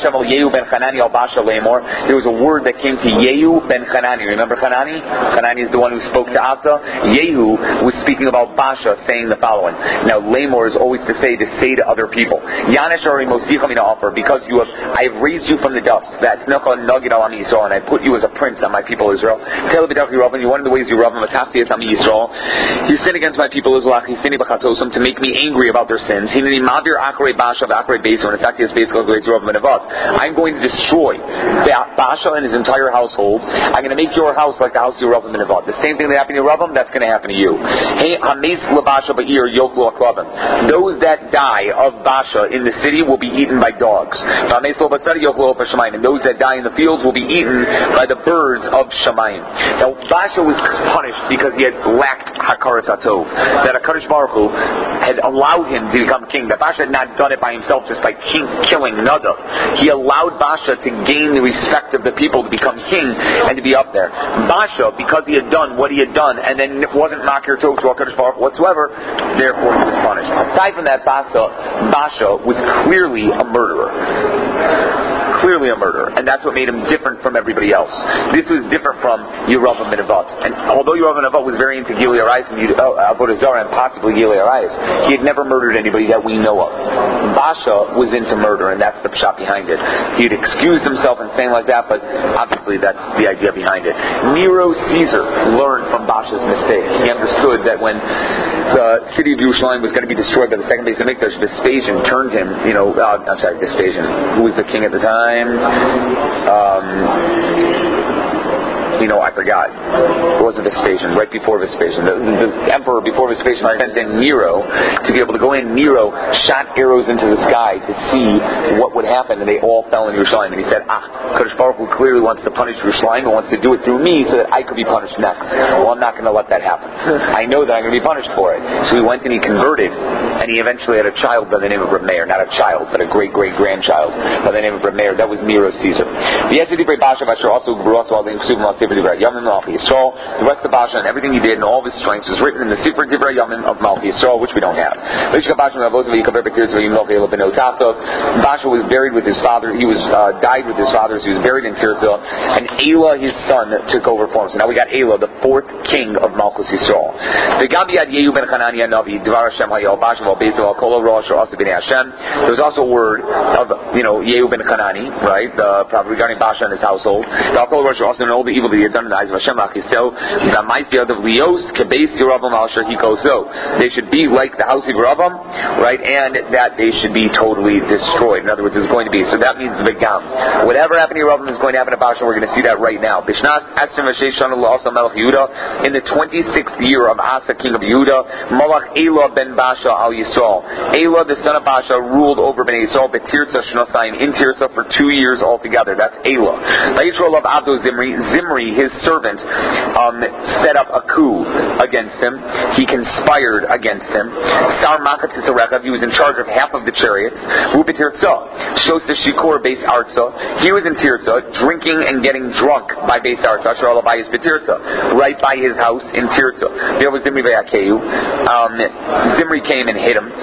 There was a word that came to Yehu ben Hanani. Remember Hanani? Hanani is the one who spoke to Asa. Yehu was speaking about Basha, saying the following. Now, Lamor is always to say to say to other people, Yanesh Ari Mosicha Mina Offer, because you have, I have raised you from the dust. That's Nechon Nagid Al Ami Yisrael, and I put you as a prince on my people Israel. Tell B'dach Yeravam, you one of the ways you Yeravam Matafti is Ami Yisrael. You sin against my people Israel, Chisini B'chatosum, to make me angry about their sins. Hineni Madir Akre Basha V'Akre Beso, and Esakti is basically Yeravam and Avos. I'm going to destroy Basha and his entire household. I'm going to make your house like the house of Yeravam and Avos. The same thing that happened to Yeravam, that's going to happen to you. Hey, Hames Labasha Ba'ir Yoklu Aklavim. Those that die of Basha in the city will be eaten by dogs. And those that die in the fields will be eaten by the birds of Shamayim. Now, Basha was punished because he had lacked Hakaras Hatov. That HaKadosh Baruch Hu had allowed him to become king. That Basha had not done it by himself just by king, killing Nadav. He allowed Basha to gain the respect of the people to become king and to be up there. Basha, because he had done what he had done and then it wasn't Makir Tov to HaKadosh Baruch Hu whatsoever, therefore he was punished. Aside from that, Basha, Basha was clearly a murderer. Clearly a murderer, and that's what made him different from everybody else. This was different from Yeravam and Nevat. And although Yeravam and Nevat was very into Gilui Arayis and uh, Avodah Zarah and possibly Gilui Arayis, he had never murdered anybody that we know of. Basha was into murder, and that's the pshat behind it. He had excused himself and saying like that, but obviously that's the idea behind it. Nero Caesar learned from Basha's mistake. He understood that when the city of Yerushalayim was going to be destroyed by the second base of Mikdash, Vespasian turned him, you know, uh, I'm sorry, Vespasian, who was the king at the time? time. Um, You know, I forgot. It wasn't Vespasian, right before Vespasian. The, the, the emperor before Vespasian sent in Nero to be able to go in. Nero shot arrows into the sky to see what would happen, and they all fell in Yerushalayim. And he said, ah, Kadosh Baruch Hu clearly wants to punish Yerushalayim and wants to do it through me so that I could be punished next. Well, I'm not going to let that happen. I know that I'm going to be punished for it. So he went and he converted, and he eventually had a child by the name of Reb Meir. Not a child, but a great-great-grandchild by the name of Reb Meir. That was Nero Caesar. The rest of the Basha also grew up while the Yamim Malchi Yisrael, the rest of Basha and everything he did and all of his strengths was written in the Sefer Divrei Yamim of Malchi Yisrael, which we don't have. Basha was buried with his father. He was uh, died with his father. So he was buried in Tirzah, and Elah, his son, took over for him. So now we got Elah, the fourth king of Malchus Yisrael. There was also a word of, you know, Yehu ben Hanani, right? The prophet regarding Basha and his household. The also know all the evil that he had done in the eyes of Hashem. They should be like the house of Ravam, right? And that they should be totally destroyed. In other words, it's going to be. So that means Begam. Whatever happened to Ravam is going to happen to Basha. We're going to see that right now. In the twenty-sixth year of Asa, king of Yehuda, Malach Elah ben Basha al Yisrael. Elah, the son of Basha, ruled over Ben Yisrael, Betirza Shnosayim, in Tirza for two years altogether. That's Elah. Of Abdo Zimri, Zimri, his servant, um, set up a coup against him. He conspired against him. Sar Makatisarechav, he was in charge of half of the chariots. Ubetirza, Shosa Shikur Beis Arza. He was in Tirza, drinking and getting drunk by Beis Arza, Sharalavayis Betirza, right by his house in Tirza. There was Zimri Vayakeu. Um, Zimri came and hit him.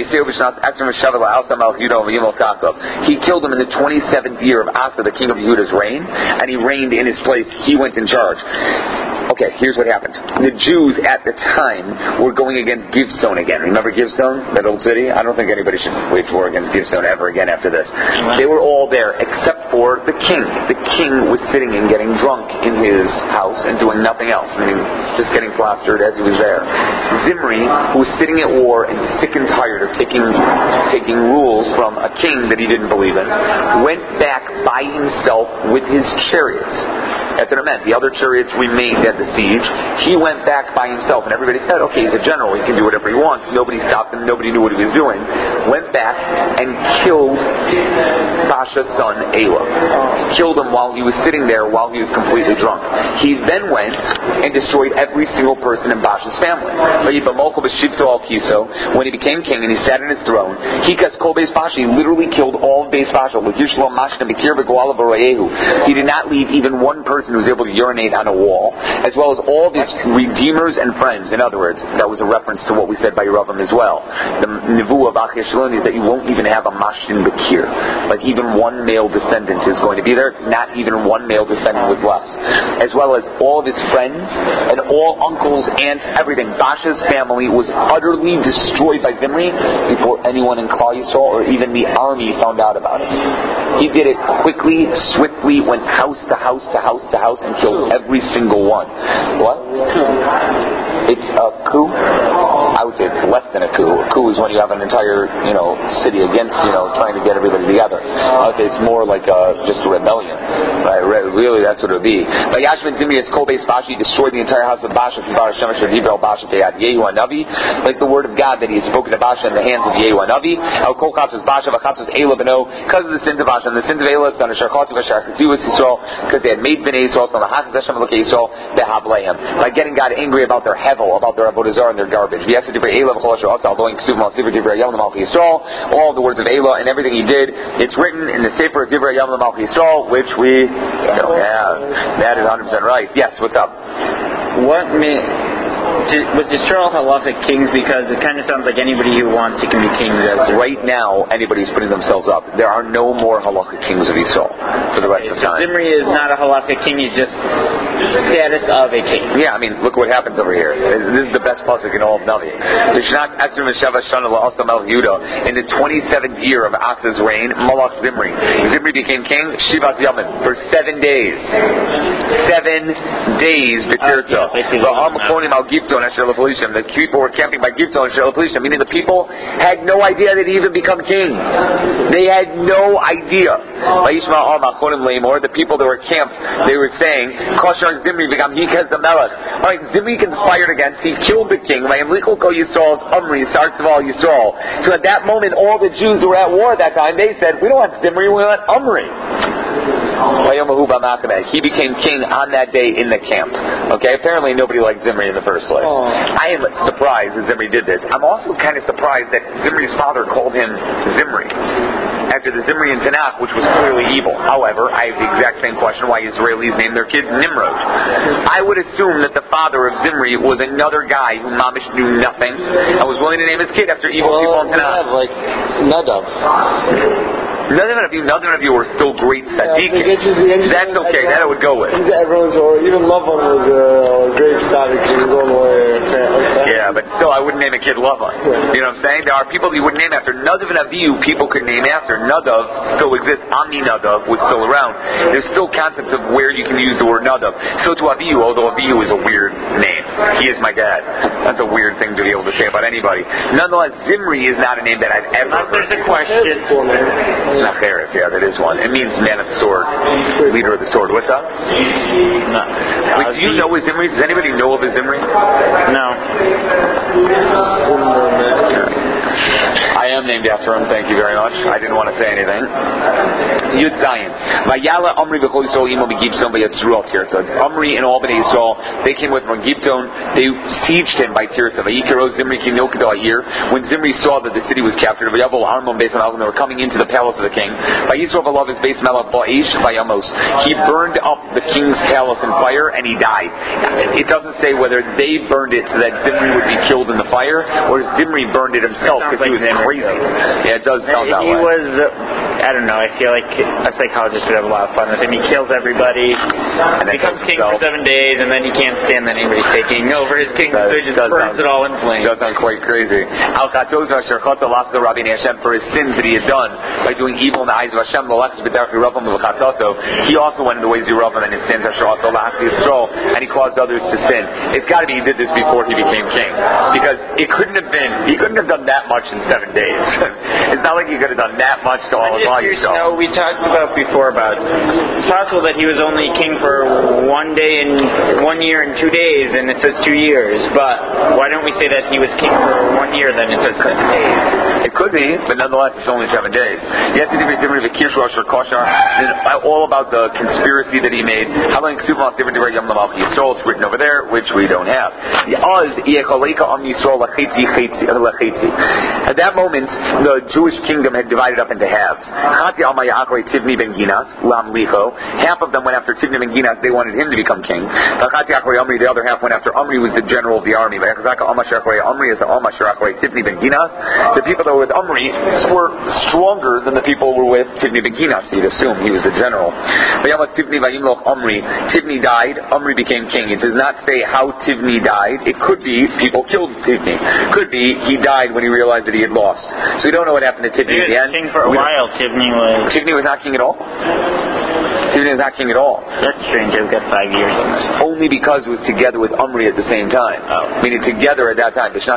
He killed him in the twenty-seventh year of Asa, the king of Yehuda's reign, and he reigned in his place. He went in charge. Okay, here's what happened. The Jews at the time were going against Givson again. Remember Givson, that old city? I don't think anybody should wage war against Givson ever again after this. They were all there except for the king. The king was sitting and getting drunk in his house and doing nothing else, meaning just getting plastered as he was there. Zimri, who was sitting at war and sick and tired of taking taking rules from a king that he didn't believe in, went back by himself with his chariots. That's what it meant. The other chariots remained at the siege. He went back by himself, and everybody said, okay, he's a general, he can do whatever he wants. Nobody stopped him, nobody knew what he was doing. Went back and killed Basha's son, Elah. Killed him while he was sitting there, while he was completely drunk. He then went and destroyed every single person in Basha's family. When he became king and he sat on his throne, he literally killed all of Beis Basha. He did not leave even one person who was able to urinate on a wall, as well as all of his redeemers and friends. In other words, that was a reference to what we said by Yeravam as well. The Nevuah of Achia Shalom is that you won't even have a Mashtin Bekir. Like even one male descendant is going to be there. Not even one male descendant was left. As well as all of his friends and all uncles, aunts, everything. Basha's family was utterly destroyed by Zimri before anyone in Klal Yisrael or even the army found out about it. He did it quickly, swiftly, went house to house to house to house and killed every single one. What? It's a coup? I would say it's less than a coup. A coup is when you have an entire, you know, city against, you know, trying to get everybody together. I would say it's more like a, just a rebellion. Right? Really, that's what it would be. But Yashvin Zimri is Kobe's Bashi, destroyed the entire house of Basha, like the word of God that he had spoken to Basha in the hands of Yehu Hanavi. Because of the sins of Basha and the sins of Elah, son of Sharchati, because they had made Bnei Yisrael, son of Hashem, Hashem, Elokei Yisrael, by getting God angry about their hevel, about their avodah zarah and their garbage. All the words of Elah and everything he did, it's written in the Sefer Divrei Yamim Malchi Yisrael, which we don't have. That is one hundred percent right. Yes, what's up? What may... Was Yisrael halachic kings? Because it kind of sounds like anybody who wants he can be king. Right now, anybody's putting themselves up. There are no more halachic kings of Yisrael for the rest of time. Zimri is not a halachic king. He's just status of a king. Yeah, I mean, look what happens over here. This is the best pasuk in all of Navi. In the twenty-seventh year of Asa's reign, Malach Zimri. Zimri became king. Shivas Yamin for seven days. Seven days. Betirza. Gibton Asher Lepolishim. The people were camping by Gibton Asher Lepolishim, meaning the people had no idea that he even become king. They had no idea. The people that were camped, they were saying, Koshar Zimri become he has the melech. Alright, Zimri conspired against, he killed the king. Yisrael's Umri, starts of all Yisrael. So at that moment, all the Jews who were at war at that time, they said, we don't want Zimri, we want Umri. He became king on that day in the camp. Okay, apparently nobody liked Zimri in the first place. Oh. I am surprised that Zimri did this. I'm also kind of surprised that Zimri's father called him Zimri after the Zimri in Tanakh, which was clearly evil. However, I have the exact same question why Israelis name their kids Nimrod. I would assume that the father of Zimri was another guy who Mamish knew nothing and was willing to name his kid after evil well, people in Tanakh. Yeah, like Nadav. None of you, none of you were still great tzaddikim. Yeah, that's okay. That I would go with. Everyone's, or even Lavan was a great tzaddik. He was all the way. Yeah, but still, I wouldn't name a kid Lavan. You know what I'm saying? There are people you would name after. Nadav and Avihu, people could name after. Nadav still exists. Ami Nadav was still around. There's still concepts of where you can use the word Nadav. So to Avihu, although Avihu is a weird name. He is my dad. That's a weird thing to be able to say about anybody. Nonetheless, Zimri is not a name that I've ever Unless heard. There's a question. It's not Cherif, yeah, that is one. It means man of the sword, leader of the sword. What's up? No. Wait, do you know his Zimri? Does anybody know of his Zimri? No. I am named after him, thank you very much. I didn't want to say anything. Yud Zayin. Vayala Omri b'chol Yisrael imo b'Gibton v'yatzru al Tirza. Omri and all Bnei Yisrael, they came with him from Gibton. They sieged him by Tirza. Vayikaro Zimri ki milkado ha'ir. When Zimri saw that the city was captured, Vayavol Armon Beis Melech, they were coming into the palace of the king. Vayisrael v'lav his Beis Melech ba'esh vayamos. He burned up the king's palace in fire and he died. It doesn't say whether they burned it so that Zimri would be killed in the fire or Zimri burned it himself because like he was Zimri. crazy. Yeah, it does sound that he way. He was, uh, I don't know, I feel like a psychologist would have a lot of fun with him. He kills everybody, and becomes king himself. for seven days, and then he can't stand that anybody taking over his kingdom, so he just burns sound, it all in flames. It does sound quite crazy. For his sins that he had done by doing evil in the eyes of Hashem, he also went in the ways of Yeravim and his sins, and he caused others to sin. It's got to be he did this before he became king, because it couldn't have been, he couldn't have done that much in seven days. It's not like he could have done that much to all of all yourself. No, we talked about before about it's possible that he was only king for one day and one year and two days, and it says two years. But why don't we say that he was king for one year? Then it says seven days. It could be, but nonetheless, it's only seven days. Yes, he did be different. All about the conspiracy that he made. How long it's written over there, which we don't have. At that moment, the Jewish kingdom had divided up into halves. Half of them went after Tivni ben Ginas. They wanted him to become king. The other half went after Omri, was the general of the army. The people that were with Omri were stronger than the people who were with Tivni ben Ginas. You'd assume he was the general. Tivni died. Omri became king. It does not say how Tivni died. It could be people killed Tivni. Could be he died when he realized that he had lost. So we don't know what happened to Tivni in the end. He was king for a while. Tivni was. Tivni was not king at all. Tivni was not king at all. That's strange. I've got five years on this. Only because it was together with Omri at the same time. Oh. Meaning together at that time. For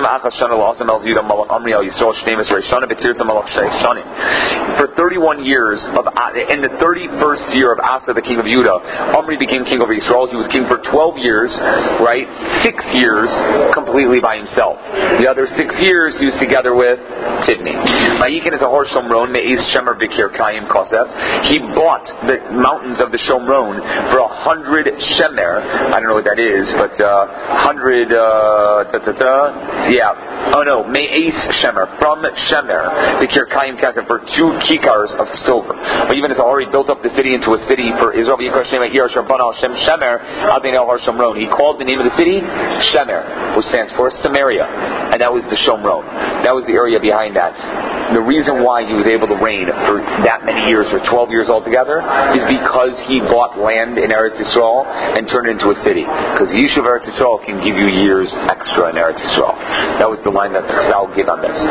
thirty-one years of in the thirty-first year of Asa, the king of Judah, Omri became king over Israel. He was king for twelve years, right? Six years completely by himself. The other six years he was together with Tivni. Vayikin is a hor Shomron me'ez shemer b'kir kayim kosef. He bought the mountains of the Shomron for a hundred shemer. I don't know what that is, but uh, hundred. Uh, ta, ta, ta, yeah. Oh no, me'ez shemer from shemer b'kir kayim kosef for two kikars of silver. But even as already built up the city into a city for Israel, he called the name of the city Shemer, which stands for Samaria, and that was the Shomron. That was the area behind that. The reason why he was able to reign for that many years, for twelve years altogether, is because he bought land in Eretz Yisrael and turned it into a city. Because Yishuv Eretz Yisrael can give you years extra in Eretz Yisrael. That was the line that the Chazal gave on this.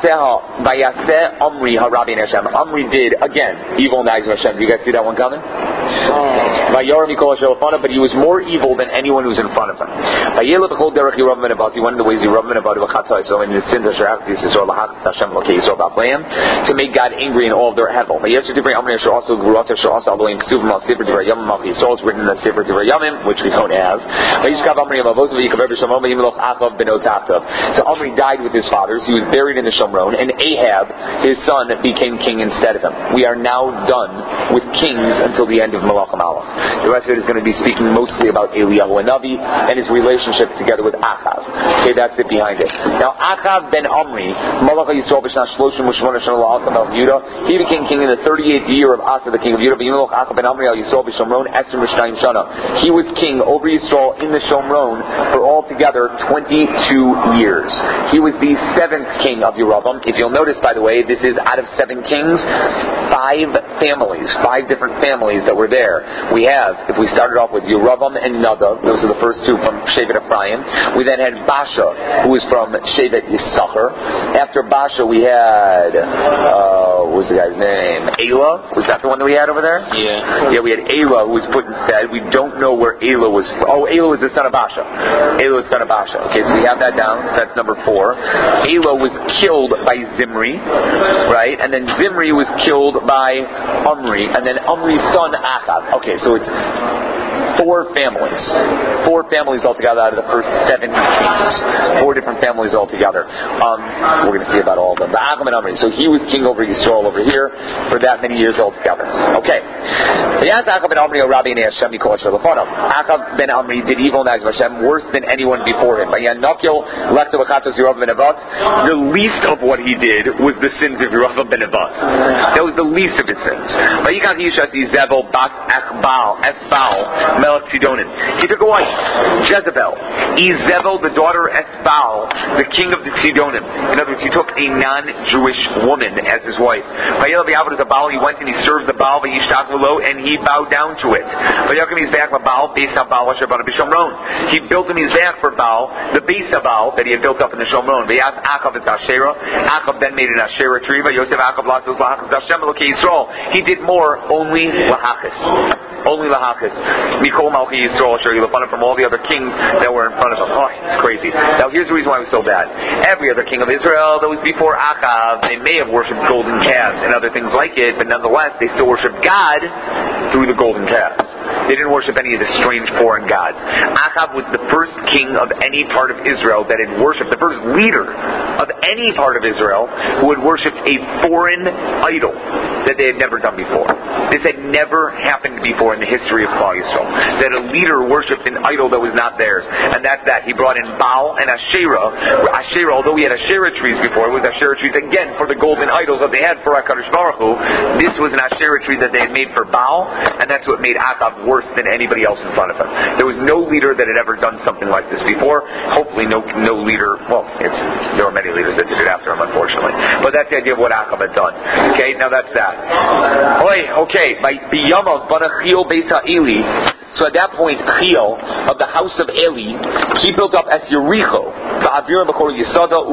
Vayaseh Omri harabi in Hashem. Omri did, again, evil in the eyes of Hashem. Do you guys see that one coming? But he was more evil than anyone who's in front of him. He went in the ways he rubbed about so in the sins of to make God angry in all of their hevel. Also, it's written in the Sefer Divrei Yamim, which we don't have. So Omri died with his fathers. He was buried in the Shomron, and Ahab, his son, became king instead of him. We are now done with kings until the end of Malachim Aleph. The rest of it is going to be speaking mostly about Eliyahu Hanavi and his relationship together with Achav. Okay, that's it behind it. Now, Achav ben Omri, Malach Yisrael b'shnas shloshim u'shmona shana la'asa melech Yehuda, he became king in the thirty-eighth year of Asa, the king of Yehuda. V'yimelech Achav ben Omri al Yisrael b'shomron esrim v'shnayim shana. He was king over Yisrael in the Shomron for altogether twenty-two years. He was the seventh king of Yeravam. If you'll notice, by the way, this is out of seven kings, five families, five different families that were there. We have, if we started off with Yeravam and Nadav, those are the first two from Shevet Ephraim. We then had Basha, who was from Shevet Yisachar. After Basha, we had, uh, what was the guy's name? Elah? Was that the one that we had over there? Yeah. Yeah, we had Elah, who was put instead. We don't know where Elah was from. Oh, Elah was the son of Basha. Elah was the son of Basha. Okay, so we have that down, so that's number four. Elah was killed by Zimri, right? And then Zimri was killed by Omri, and then Omri's son Achav. Okay, so it's four families. Four families altogether out of the first seven kings. Four different families altogether. Um, we're going to see about all of them. The Achav and Omri. So he was king over Yisrael over here for that many years altogether. Okay. Achav ben Omri ben Omri did evil in the eyes of Hashem worse than anyone before him. The least of what he did was the sins of Yeravam ben Nebat. That was the least of his sins. He took a wife, Jezebel, Izebel, the daughter of Esbal, the king of the Sidonim. In other words, he took a non-Jewish woman as his wife. He went and he served the Baal, and he bowed down to it. He built him his back for Baal, the base of Baal that he had built up in the Shomron. Achav then made an Asherah tree. He did more, only lahachis. Only lahachis. Mikol Malchi Yisrael Asher Yilapanim, from all the other kings that were in front of him. Oh, it's crazy. Now here's the reason why it was so bad. Every other king of Israel that was before Achav, they may have worshipped golden calves and other things like it, but nonetheless they still worshipped God through the golden calves. They didn't worship any of the strange foreign gods. Achav was the first king of any part of Israel that had worshipped, the first leader of any part of Israel who had worshipped a foreign idol that they had never done before. This had never happened before in the history of Klal Yisrael, that a leader worshipped an idol that was not theirs. And that's that. He brought in Baal and Asherah. Asherah, although we had Asherah trees before, it was Asherah trees again for the golden idols that they had for HaKadosh Baruch Hu. This was an Asherah tree that they had made for Baal, and that's what made Achav worse than anybody else in front of him. There was no leader that had ever done something like this before. Hopefully no no leader, well, it's, there were many leaders that did it after him, unfortunately. But that's the idea of what Achav had done. Okay, now that's that. Okay, by Biyamav Banachil Beis Ha'ili. So at that point, Chil, of the house of Eli, he built up as Yericho. With Abiram his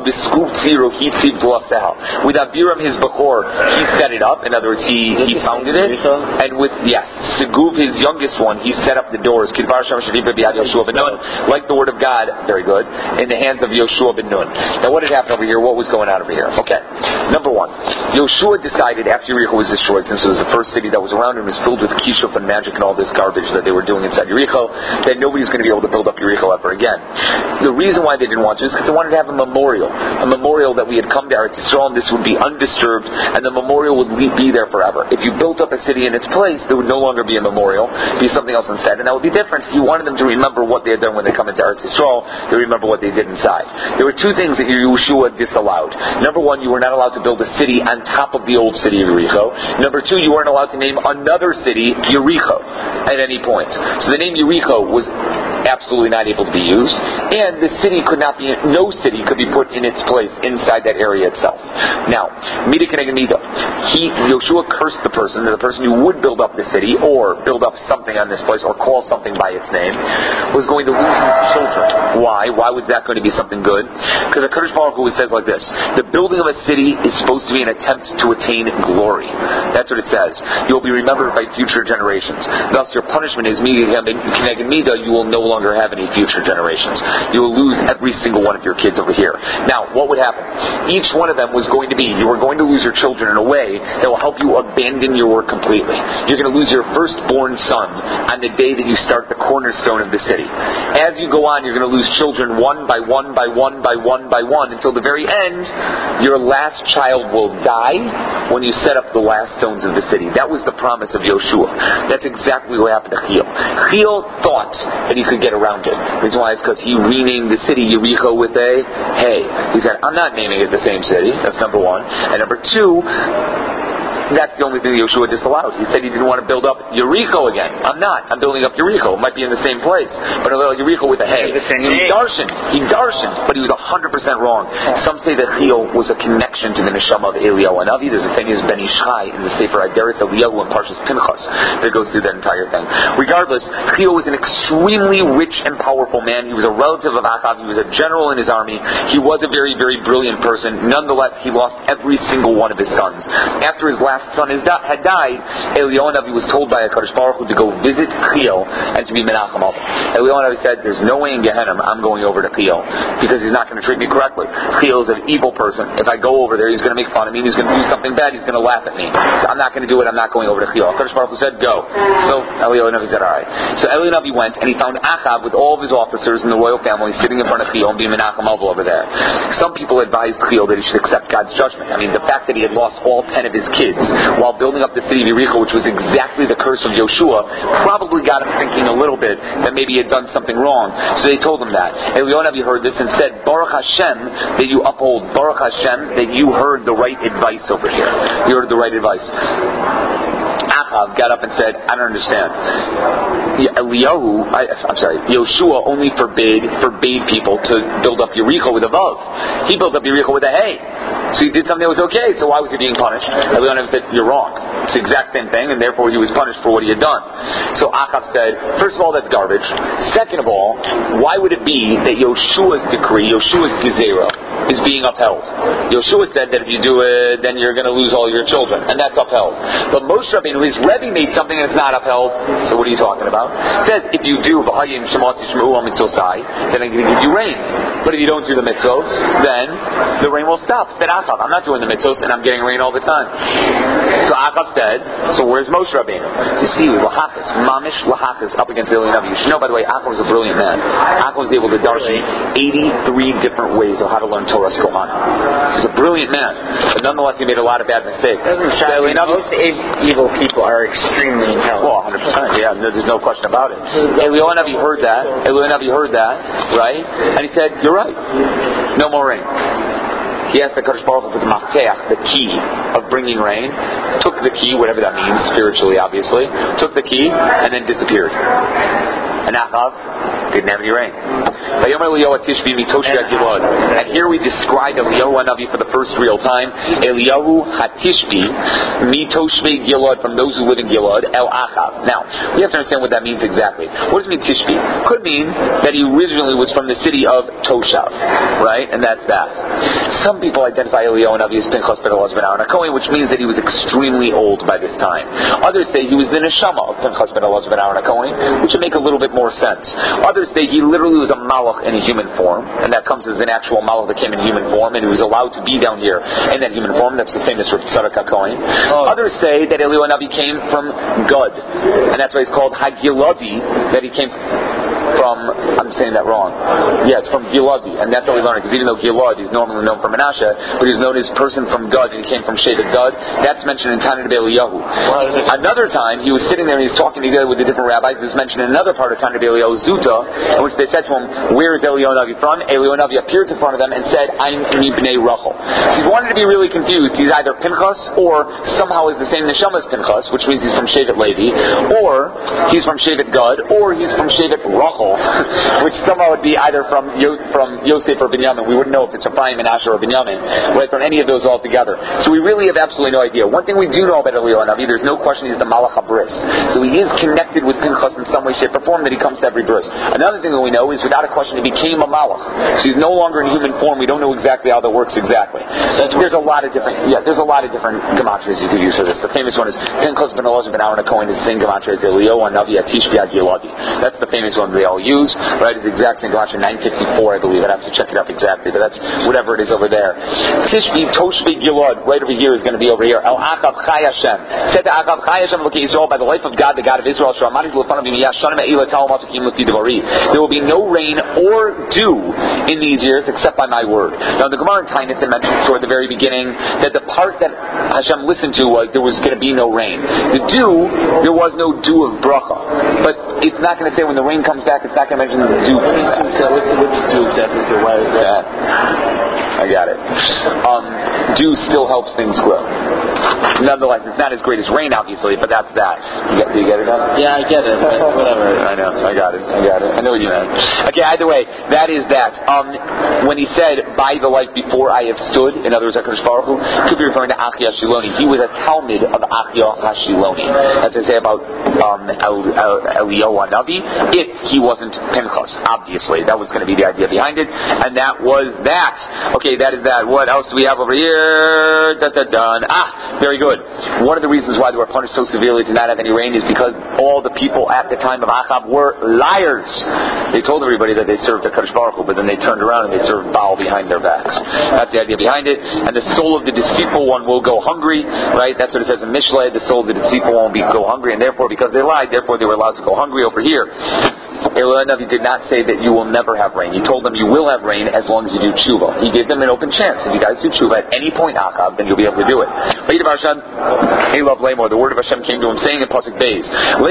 Bechor, he set it up. In other words, he, he founded it. And with, yes, Seguv, his youngest one, he set up the doors. Like the word of God, very good, in the hands of Yoshua ben Nun. Now what had happened over here? What was going on over here? Okay. Number one, Yoshua decided after Yericho was destroyed, since it was the first city that was around and was filled with kishuf and magic and all this garbage that they were doing inside Yericho, that nobody's going to be able to build up Yericho ever again. The reason why they didn't want to is because they wanted to have a memorial. A memorial that we had come to Eretz Yisrael and this would be undisturbed and the memorial would be there forever. If you built up a city in its place, there would no longer be a memorial, be something else instead, and that would be different. If you wanted them to remember what they had done when they come into Eretz Yisrael, they remember what they did inside. There were two things that Yeshua disallowed. Number one, you were not allowed to build a city on top of the old city of Yericho. Number two, you weren't allowed to name another city Yericho at any point. So the name Yericho was absolutely not able to be used, and the city could not be, no city could be put in its place inside that area itself. Now, Mida Keneged Mida, he, Yoshua cursed the person, the person who would build up the city, or build up something on this place, or call something by its name, was going to lose his children. Why? Why was that going to be something good? Because the Kadosh Baruch Hu says like this: the building of a city is supposed to be an attempt to attain glory. That's what it says. You'll be remembered by future generations. Thus, your punishment is Mida Keneged Mida. You will no longer have any future generations. You will lose every single one of your kids over here. Now, what would happen? Each one of them was going to be, you were going to lose your children in a way that will help you abandon your work completely. You're going to lose your firstborn son on the day that you start the cornerstone of the city. As you go on, you're going to lose children one by one by one by one by one until the very end. Your last child will die when you set up the last stones of the city. That was the promise of Yoshua. That's exactly what happened to Chil. Chil thought that he could get around it. The reason why is because he renamed the city Yericho with a hey. He said, I'm not naming it the same city. That's number one. And number two, that's the only thing that Yoshua disallowed. He said he didn't want to build up Yericho again. I'm not. I'm building up Yericho. It might be in the same place, but I'm building Yericho with a hay. He darshened. He darshened, but he was one hundred percent wrong. Some say that Chil was a connection to the neshama of Eliyahu Hanavi. There's a famous Ben Ishai in the Sefer Aderet Eliyahu and Parshas Pinchas that goes through that entire thing. Regardless, Chil was an extremely rich and powerful man. He was a relative of Achav. He was a general in his army. He was a very, very brilliant person. Nonetheless, he lost every single one of his sons. After his last son had died, Eliyahu Hanavi was told by HaKadosh Baruch Hu to go visit Chil and to be menachem over. Eliyahu Hanavi said, there's no way in Gehenna I'm going over to Chil because he's not going to treat me correctly. Chil is an evil person. If I go over there, he's going to make fun of me, he's going to do something bad, he's going to laugh at me. So I'm not going to do it, I'm not going over to Chil. HaKadosh Baruch Hu said, go. So Eliyahu Hanavi said, alright. So Eliyahu Hanavi went and he found Achav with all of his officers in the royal family sitting in front of Chil and being menachem over there. Some people advised Chil that he should accept God's judgment. I mean, the fact that he had lost all ten of his kids while building up the city of Yericho, which was exactly the curse of Yoshua, probably got him thinking a little bit that maybe he had done something wrong. So they told him that. Eliyahu Hanavi heard this and said, Baruch Hashem, that you uphold, Baruch Hashem, that you heard the right advice over here. You heard the right advice. Achav got up and said, I don't understand. Eliyahu, I, I'm sorry, Yoshua only forbade forbade people to build up Yericho with a vav. He built up Yericho with a hay. So he did something that was okay, so why was he being punished? Eliyahu said, you're wrong. It's the exact same thing, and therefore he was punished for what he had done. So Achav said, first of all, that's garbage. Second of all, why would it be that Yoshua's decree, Yoshua's gezerah, is being upheld? Yoshua said that if you do it, then you're going to lose all your children, and that's upheld. But Moshe Rabbeinu, his Rebbe, made something that's not upheld, so what are you talking about? It says, if you do, then I'm going to give you rain. But if you don't do the mitzvos, then the rain will stop. Said Achav, I'm not doing the mitzvos, and I'm getting rain all the time. So Achav said, so where's Moshe Rabbeinu? You see, he was lahachis, mamish lahachis, up against Eliyahu Hanavi. You should know, by the way, Achav was a brilliant man. Achav was able to darshan eighty-three different ways of how to learn Torah's Kohanim. He was a brilliant man, but nonetheless he made a lot of bad mistakes. So most evil people are extremely intelligent. Well, one hundred percent, yeah, no, there's no question about it. Eliyahu Hanavi heard that, Eliyahu Hanavi heard that, right? And he said, you're right, no more rain. He asked the Kadosh Baruch Hu for the mafteach, the key of bringing rain, took the key, whatever that means, spiritually obviously, took the key, and then disappeared. And Achav didn't have any rain. And here we describe Eliyahu Hanavi for the first real time. Eliyahu Hatishbi, Mitoshve Gilad, from those who live in Gilad, El Achav. Now, we have to understand what that means exactly. What does it mean, Tishbi? Could mean that he originally was from the city of Toshav, right? And that's that. Some people identify Eliyahu Hanavi as Pinchas ben Elazar ben Aaron HaKohen, which means that he was extremely old by this time. Others say he was the neshama of Pinchas ben Elazar ben Aaron HaKohen, which would make a little bit more sense. Others say he literally was a malach in a human form, and that comes as an actual malach that came in human form, and he was allowed to be down here in that human form. That's the famous Rav Tzadok HaKohen. Oh. Others say that Eliyahu Hanavi came from Gad, and that's why he's called Hagiladi, that he came from, I'm saying that wrong. Yeah, it's from Giladi, and that's how we learn it, because even though Gilad is normally known from Menashe, but he's known as person from Gad, and he came from Shevet Gad. That's mentioned in Tanit Eliyahu. Another time, he was sitting there and he was talking together with the different rabbis. This is mentioned in another part of Tanit Eliyahu, Zuta, in which they said to him, where is Eliyahu Hanavi from? Eliyahu Hanavi appeared in front of them and said, I'm Mibnei Rachel. So he wanted to be really confused. He's either Pinchas, or somehow is the same neshama as Pinchas, which means he's from Shevet Levi, or he's from Shevet Gad, or he's from Shevet Rachel, Rachel, which somehow would be either from Yo- from Yosef or Binyamin. We wouldn't know if it's Ephraim and Asher or Binyamin, right, from any of those altogether. So we really have absolutely no idea. One thing we do know about Eliyahu Hanavi, there's no question he's the Malach HaBris. So he is connected with Pinchas in some way, shape, or form, that he comes to every bris. Another thing that we know is, without a question, he became a Malach. So he's no longer in human form. We don't know exactly how that works exactly. That's there's a lot of different, yeah, there's a lot of different gematrias you could use for this. The famous one is Pinchas ben Elazar ben Aaron HaKohen. His same gematria is Eliyahu Hanavi Atish Biad Yeladi. That's the famous one they all use, right? It's the exact same gematria, nine fifty-four, I believe. I'd have to check it up exactly, but that's whatever it is over there. Tishbi Toshbi Gilad, right over here, is going to be over here. El Achav Chai Hashem. Said to Achav Chai Hashem, look at Israel, by the life of God, the God of Israel. There will be no rain or dew in these years except by my word. Now the Gemara in Tainus mentions toward the very beginning that the part that Hashem listened to was there was going to be no rain. The dew, there was no dew of bracha. But it's not going to say when the rain comes back, it's not going to mention the dew. So what's the what's dew exactly? So why is that? I got it. Um, dew still helps things grow. Nonetheless, it's not as great as rain, obviously, but that's that. You get, do you get it now? Yeah, I get it. Whatever. I know. I got it. I got it. I know what you meant. Okay, either way, that is that. Um, when he said, by the life before I have stood, in other words, HaKadosh Baruch Hu, could be referring to Achia Shiloni. He was a Talmud of Achia HaShiloni. That's what I say about um, Eliyahu Hanavi, if he wasn't Pinchas, obviously. That was going to be the idea behind it, and that was that. Okay, that is that. What else do we have over here? Da, da, da. Ah, very good. One of the reasons why they were punished so severely to not have any rain is because all the people at the time of Achab were liars. They told everybody that they served the Kadosh Baruch Hu, but then they turned around and they served Baal behind their backs. That's the idea behind it. And the soul of the deceitful one will go hungry, right? That's what it says in Mishlei. The soul of the deceitful one will be, go hungry, and therefore, because they lied, therefore they were allowed to go hungry over here. Eliyahu Hanavi did not say that you will never have rain. He told them you will have rain as long as you do tshuva. He gave them an open chance. If you guys do tshuva at any point, Achab, then you'll be able to do it. The word of Hashem came to him saying in Pasuk Beis,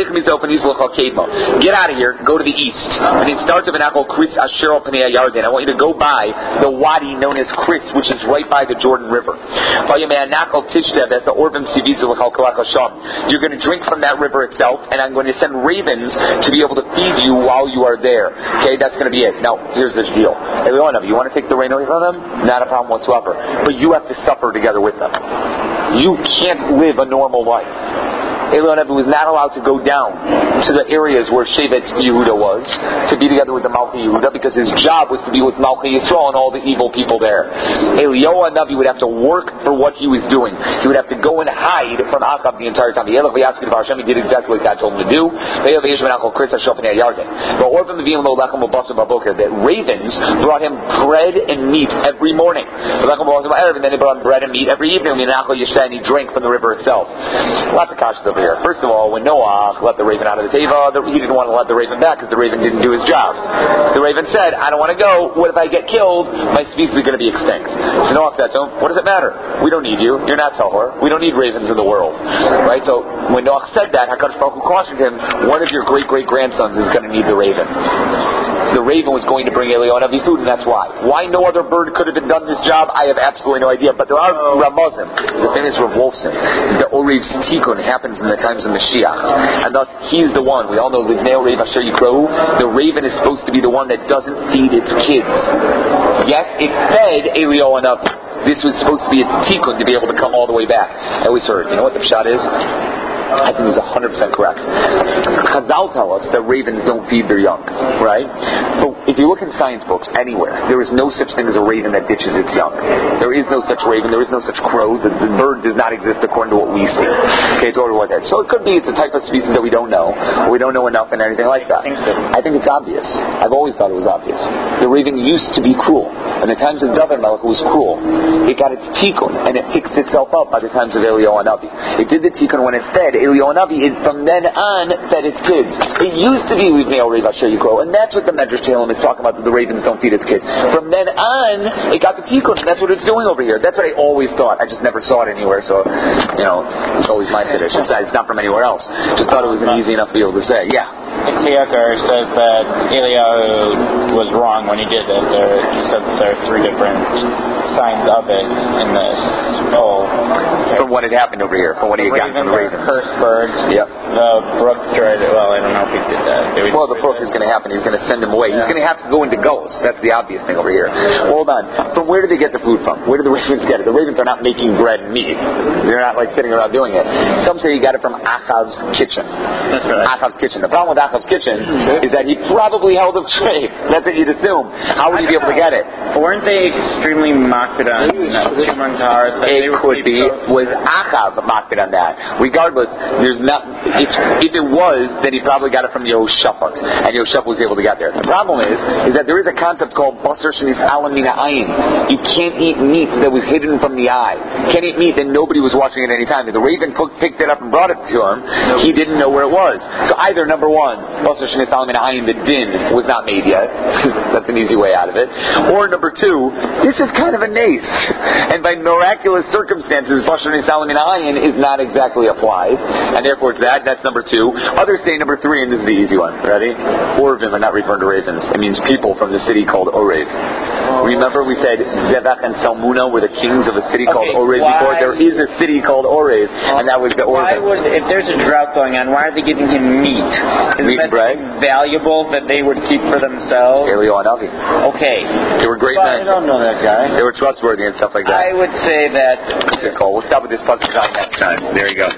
get out of here, go to the east. And it starts with an apple, Chris Asher al Panei Yarden. I want you to go by the wadi known as Chris, which is right by the Jordan River. You're going to drink from that river itself, and I'm going to send ravens to be able to feed you while you are there. Okay, that's going to be it. Now, here's the deal. Every one of you, you want to take the rain away from them? Not a problem whatsoever. But you have to suffer together with them. You can't live a normal life. Eliyahu Hanavi was not allowed to go down to the areas where Shevet Yehuda was to be together with the Malchi Yehuda, because his job was to be with Malchi Yisrael and all the evil people there. Eliyahu Hanavi would have to work for what he was doing. He would have to go and hide from Achab the entire time. He did exactly what God told him to do. That ravens brought him bread and meat every morning. And then they brought him bread and meat every evening. And he drank from the river itself. Lots of kashas over here. First of all, when Noah let the raven out of the teva, he didn't want to let the raven back because the raven didn't do his job. The raven said, I don't want to go. What if I get killed? My species is going to be extinct. So Noah said to him, what does it matter? We don't need you. You're not Tahor. We don't need ravens in the world. Right? So when Noah said that, HaKadosh Baruch Hu cautioned him, one of your great-great-grandsons is going to need the raven. The raven was going to bring Eliyahu Hanavi food, and that's why. Why no other bird could have been done this job, I have absolutely no idea. But there are Ramazim. The famous Rav Wolfson. The Oriv's Tikkun happens in the times of Mashiach. And thus, he's the one. We all know Livnei Orev Asher Yikrohu. The raven is supposed to be the one that doesn't feed its kids. Yes, it fed Eliyahu Hanavi. This was supposed to be its Tikkun to be able to come all the way back. I always heard, you know what the pshat is? I think he's one hundred percent correct. Chazal tell us that ravens don't feed their young, right? But if you look in science books anywhere, there is no such thing as a raven that ditches its young. There is no such raven, there is no such crow. The, the bird does not exist according to what we see. Okay, it's order what that. So it could be it's a type of species that we don't know, or we don't know enough and anything like that. I think, so. I think it's obvious. I've always thought it was obvious. The raven used to be cruel. In the times of David Melech, it was cruel. It got its tikkun, and it fixed itself up by the times of Eliyahu Hanavi. It did the tikkun when it fed Eliyahu Hanavi, it from then on fed its kids. It used to be Livnei Orev Asher Yikrohu, and that's what the Medrash Tehillim is talking about, that the ravens don't feed its kids. From then on, it got the tikkun, and that's what it's doing over here. That's what I always thought. I just never saw it anywhere, so, you know, it's always my tradition. It's not from anywhere else. Just thought it was an easy enough deal to say. Yeah. Itzhakar says that Eliyahu was wrong when he did it. There, he said that there are three different signs of it in this whole. From what had happened over here, from what he had gotten from the ravens. Cursed birds. Yep. The brook dried. Well, I don't know if he did that. They would Well, the book is going to happen. He's going to send him away. He's going to have to go into Golos. That's the obvious thing over here. Hold on. From where do they get the food from? Where do the ravens get it? The ravens are not making bread and meat. They're not like sitting around doing it. Some say he got it from Achav's kitchen. That's right. Achav's kitchen. The problem with Achav's kitchen is that he probably held a trade. That's what you'd assume. How would he be able to get it? Weren't they extremely makpid on Shimon Tahar? It could be. Was Achav makpid on that? Regardless, there's not. If, if it was, then he probably got it from Yehoshaphat, and Yehoshaphat was able to get there. The problem is, is that there is a concept called basar shenis alam min ha'ayin. You can't eat meat that was hidden from the eye. You can't eat meat that nobody was watching at any time. If the raven picked it up and brought it to him, he didn't know where it was. So either number one, basar shenis alam min ha'ayin, the din was not made yet. That's an easy way out of it. Or number two, this is kind of a nace, and by miraculous circumstances, basar shenis alam min ha'ayin is not exactly applied, and therefore it's that. That's number two. Others say number three, and this is the easy one. Ready? Orvim are not referring to ravens. It means people from the city called Orev. Remember we said Zevach and Salmuna were the kings of a city okay, called Orev why, before? There is a city called Orev, and that was the Why Orvim. would, if there's a drought going on, why are they giving him meat? Is Meat that and bread? valuable that they would keep for themselves? Elio and Avi. Okay. They were great But men. I don't know that guy. They were trustworthy and stuff like that. I would say that... Okay, Cole. We'll stop with this puzzle next time. There you go.